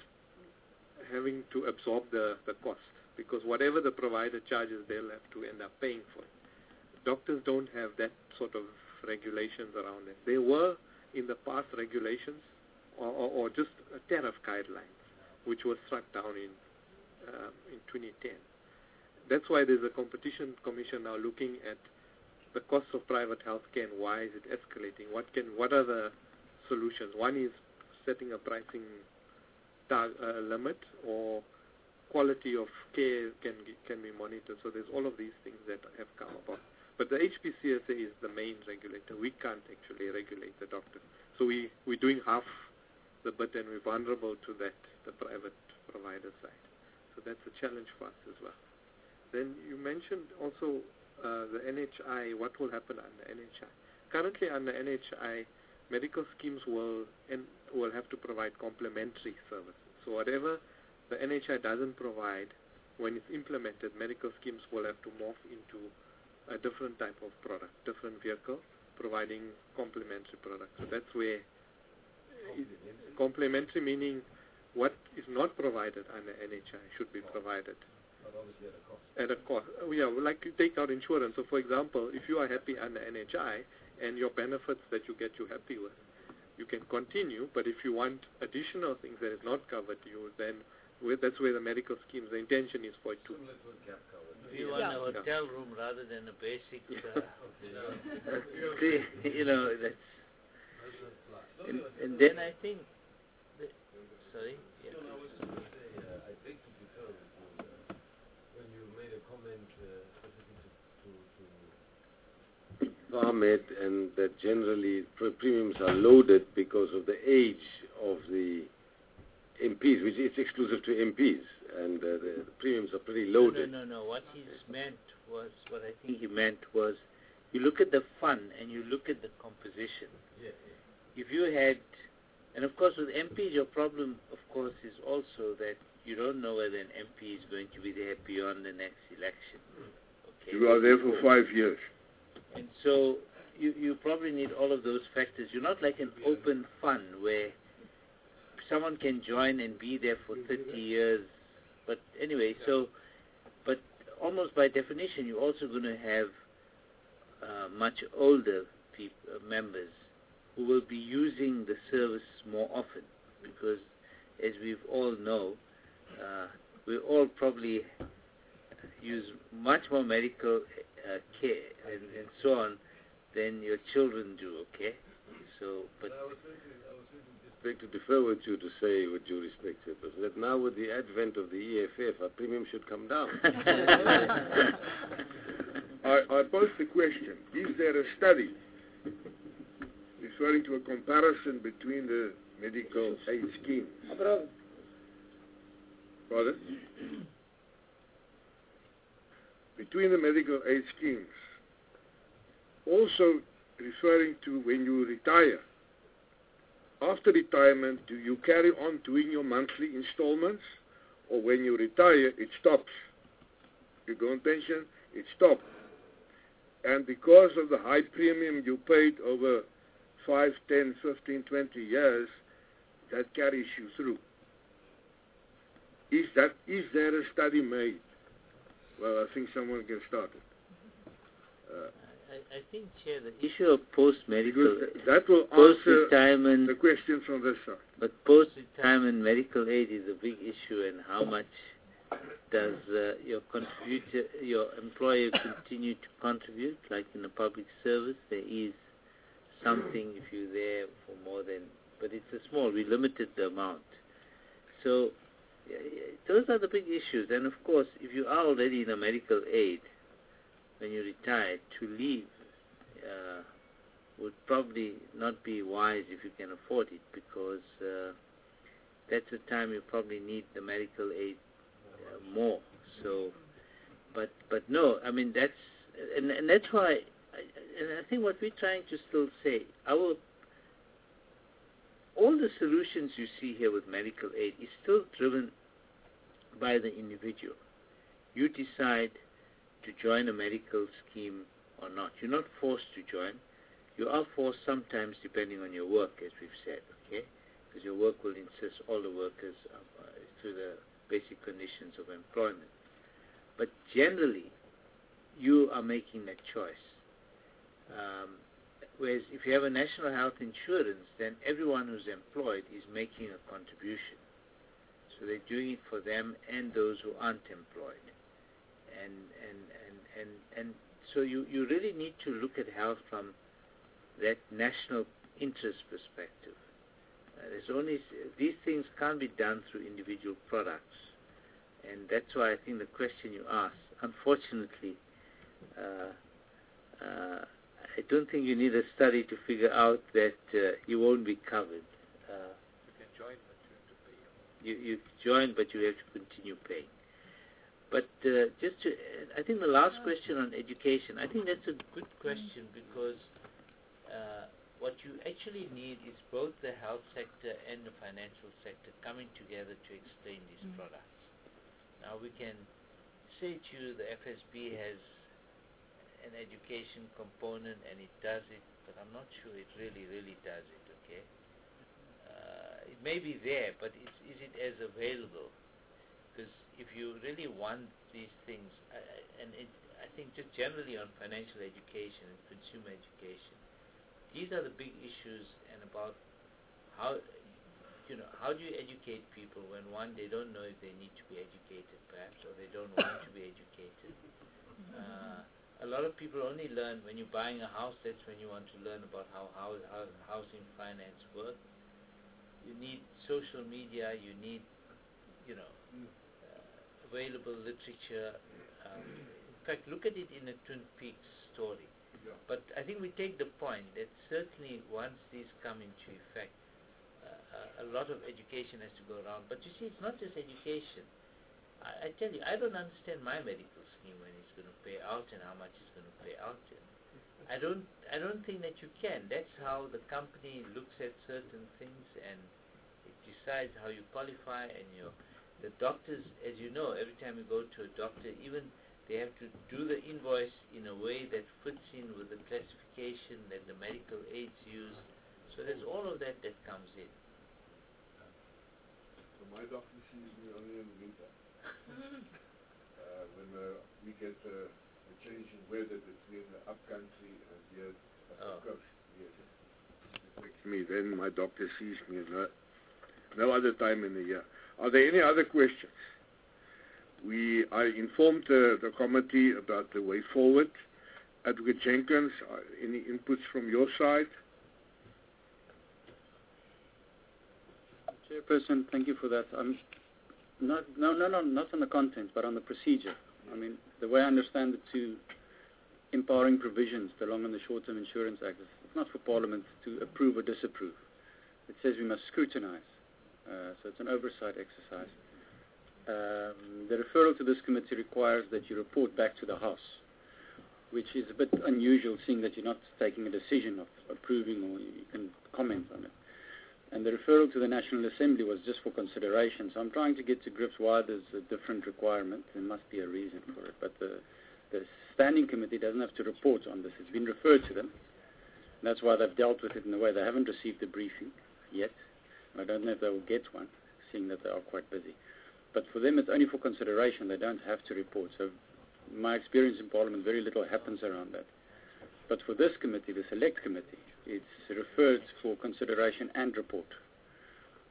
having to absorb the, the cost, because whatever the provider charges, they'll have to end up paying for it. Doctors don't have that sort of regulations around it. There were in the past regulations or, or, or just a tariff guidelines, which was struck down in um, in twenty ten. That's why there's a competition commission now looking at the cost of private healthcare and why is it escalating. What can what are the solutions? One is setting a pricing tar- uh, limit, or quality of care can can be monitored. So there's all of these things that have come about. But the H P C S A is the main regulator. We can't actually regulate the doctor. So we, we're doing half the bit, and we're vulnerable to that, the private provider side. So that's a challenge for us as well. Then you mentioned also uh, the N H I, what will happen under N H I. Currently under N H I, medical schemes will, en- will have to provide complementary services. So whatever the N H I doesn't provide, when it's implemented, medical schemes will have to morph into a different type of product, different vehicle, providing complementary products. So that's where complementary, complementary meaning what is not provided under N H I should be provided. But obviously at a cost. At a cost. Oh, yeah, like you take out insurance. So for example, if you are happy under N H I and your benefits that you get you're happy with, you can continue, but if you want additional things that is not covered to you, then that's where the medical schemes, the intention is for it to. If you want Yeah. a hotel room rather than a basic, uh, see, you know, that's, and, and then I think, the, sorry, yeah. No, no, I was just going to say, uh, I beg to differ with you uh, when you made a comment uh, specific to, to, to Ahmed, and that generally pre- premiums are loaded because of the age of the M Ps, which is exclusive to M Ps, and uh, the, the premiums are pretty loaded. No, no, no, no. What he's meant was, what I think he meant was, you look at the fund and you look at the composition. Yeah, yeah. If you had, and of course with M Ps your problem, of course, is also that you don't know whether an M P is going to be there beyond the next election. Okay. You are there for five years. And so you, you probably need all of those factors. You're not like an open fund where someone can join and be there for thirty years. But anyway, so, but almost by definition, you're also going to have uh, much older peop- uh, members who will be using the service more often, because as we all know, uh, we all probably use much more medical uh, care and, and so on than your children do, okay? So, but... I was going to, I was going to just beg to defer with you to say, with due respect, sir, that now with the advent of the E F F, our premium should come down. I, I pose the question, is there a study referring to a comparison between the medical aid schemes? Pardon? Between the medical aid schemes, also referring to when you retire. After retirement, do you carry on doing your monthly installments, or when you retire, it stops? You go on pension, it stops. And because of the high premium you paid over five, ten, fifteen, twenty years, that carries you through. Is that is there a study made? Well, I think someone can start it. Uh, I, I think, Chair, the issue of post-medical, that will answer post-retirement, the question from this side. but post-retirement medical aid is a big issue, and how much does uh, your contributor, your employer continue to contribute, like in a public service? There is something if you're there for more than, but it's a small, we limited the amount. So yeah, yeah, those are the big issues. And of course, if you are already in a medical aid, when you retire, to leave uh, would probably not be wise if you can afford it, because uh, that's the time you probably need the medical aid uh, more. So, but but no, I mean that's and, and that's why, I, and I think what we're trying to still say, our all the solutions you see here with medical aid is still driven by the individual. You decide to join a medical scheme or not. You're not forced to join. You are forced sometimes depending on your work, as we've said, okay? Because your work will insist all the workers uh, through the basic conditions of employment. But generally, you are making that choice. Um, whereas if you have a national health insurance, then everyone who's employed is making a contribution. So they're doing it for them and those who aren't employed. And and and and, and so you, you really need to look at health from that national interest perspective. Uh, there's only these things can't be done through individual products, and that's why I think the question you asked, unfortunately, uh, uh, I don't think you need a study to figure out that uh, you won't be covered. Uh, You can join, but you have to pay. you, you join, but you have to continue paying. But uh, just to, I think the last question on education, I think that's a good question, because uh, what you actually need is both the health sector and the financial sector coming together to explain these mm. products. Now we can say to you the F S B has an education component and it does it, but I'm not sure it really, really does it, okay? Uh, it may be there, but is, is it as available? Because if you really want these things, uh, and it, I think just generally on financial education and consumer education, these are the big issues, and about how, you know, how do you educate people when, one, they don't know if they need to be educated perhaps, or they don't want to be educated. Uh, a lot of people only learn when you're buying a house, that's when you want to learn about how, how, how housing finance works. You need social media, you need, you know, uh, available literature. Um, in fact, look at it in a Twin Peaks story. Yeah. But I think we take the point that certainly once these come into effect, uh, a lot of education has to go around. But you see, it's not just education. I, I tell you, I don't understand my medical scheme when it's going to pay out and how much it's going to pay out in. I don't, I don't think that you can. That's how the company looks at certain things, and it decides how you qualify. And your, the doctors, as you know, every time you go to a doctor, even they have to do the invoice in a way that fits in with the classification that the medical aids use. So there's all of that that comes in. So my doctor sees me only in the winter. uh, when uh, we get uh, a change in weather between the upcountry and here at oh. the coast. Yes. It affects me. Then my doctor sees me no, no other time in the year. Are there any other questions? We, I informed uh, the committee about the way forward. Advocate Jenkins, uh, any inputs from your side? Chairperson, thank you for that. Um, not, no, no, no, not on the content, but on the procedure. I mean, the way I understand the two empowering provisions, the Long and the Short-Term Insurance Act, it's not for Parliament to approve or disapprove. It says we must scrutinize. Uh, so it's an oversight exercise. Um, the referral to this committee requires that you report back to the House, which is a bit unusual, seeing that you're not taking a decision of approving, or you can comment on it. And the referral to the National Assembly was just for consideration. So I'm trying to get to grips why there's a different requirement. There must be a reason for it. But the, the Standing Committee doesn't have to report on this. It's been referred to them. That's why they've dealt with it in the way. They haven't received a briefing yet. I don't know if they will get one, seeing that they are quite busy. But for them, it's only for consideration. They don't have to report. So my experience in Parliament, very little happens around that. But for this committee, the Select Committee, it's referred for consideration and report.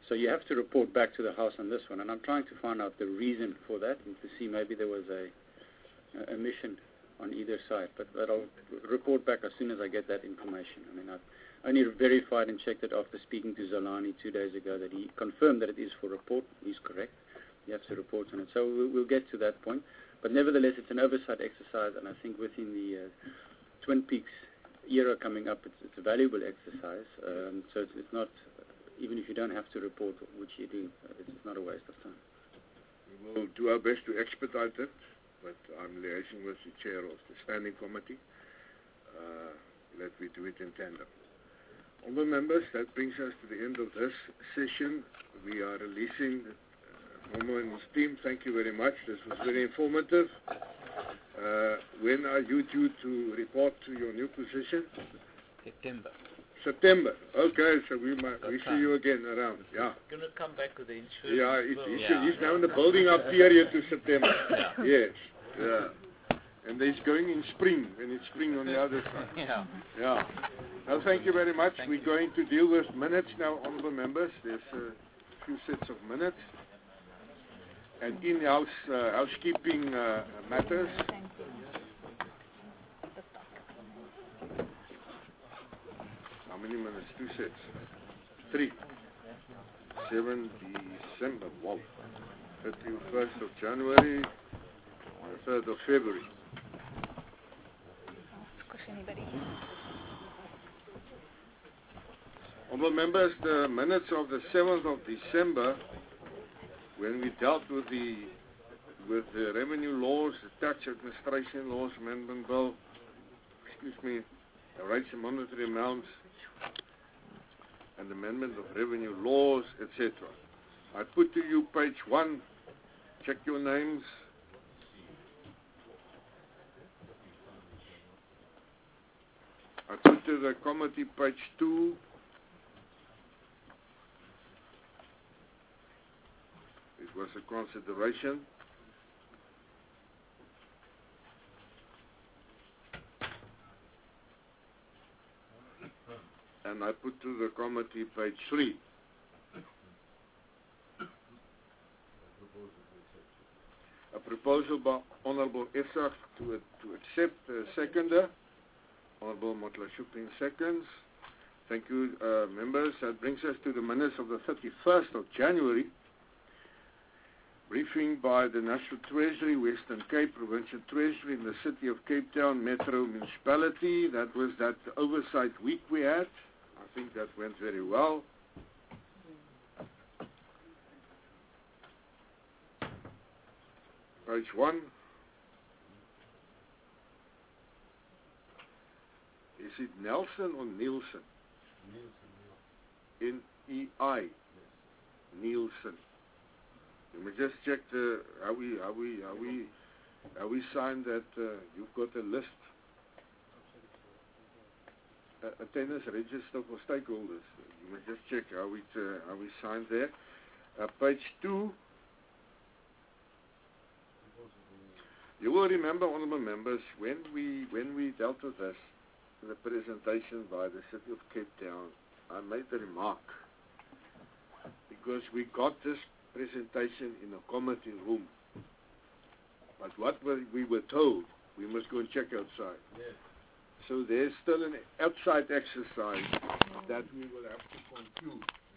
So you have to report back to the House on this one, and I'm trying to find out the reason for that and to see maybe there was a, a omission on either side. But, but I'll report back as soon as I get that information. I mean, I've only verified and checked it after speaking to Zolani two days ago that he confirmed that it is for report. He's correct. You have to report on it. So we'll, we'll get to that point. But nevertheless, it's an oversight exercise, and I think within the uh, Twin Peaks era coming up, it's, it's a valuable exercise. Um, so it's, it's not, even if you don't have to report, which you do, it's not a waste of time. We will do our best to expedite it, but I'm liaising with the chair of the standing committee uh, that we do it in tandem. Honourable members, that brings us to the end of this session. We are releasing uh, Momo and his team. Thank you very much. This was very informative. Uh, when are you due to report to your new position? September. September. Okay, so we might we see you again around. Yeah. Going to come back with the insurance. Yeah, it, well. he's, yeah. he's now in the building up period to September. Yeah. Yes. Yeah. And he's going in spring, and it's spring on the other side. Yeah. Yeah. Well, thank you very much. Thank We're you. going to deal with minutes now, honourable members. There's a few sets of minutes. And in-house uh, housekeeping uh, matters. How many minutes? Two sets. Three. seventh December. Wow. thirty-first of January. third of February. Squish anybody. Honourable members, the minutes of the seventh of December, when we dealt with the with the revenue laws, the tax administration laws amendment bill, excuse me, the rates and monetary amounts, and amendment of revenue laws, et cetera. I put to you page one. Check your names. I put to the committee page two. It was a consideration. And I put to the committee page three. A proposal by Honourable Essach to, to accept the seconder. Honourable Motlashupin seconds. Thank you, uh, members. That brings us to the minutes of the thirty-first of January. Briefing by the National Treasury, Western Cape Provincial Treasury in the City of Cape Town Metro Municipality. That was that oversight week we had. I think that went very well. Page one. Is it Nelson or Nielsen? N E I. Nielsen. You may just check the how we how we how we how we signed that. Uh, you've got a list, a, a tennis register for stakeholders. You may just check how we uh, how we signed there. Uh, page two. You will remember, honourable members, when we when we dealt with this, the presentation by the City of Cape Town, I made the remark because we got this presentation in a committee room. But what we were told, we must go and check outside. Yes. So there's still an outside exercise that we will have to conclude.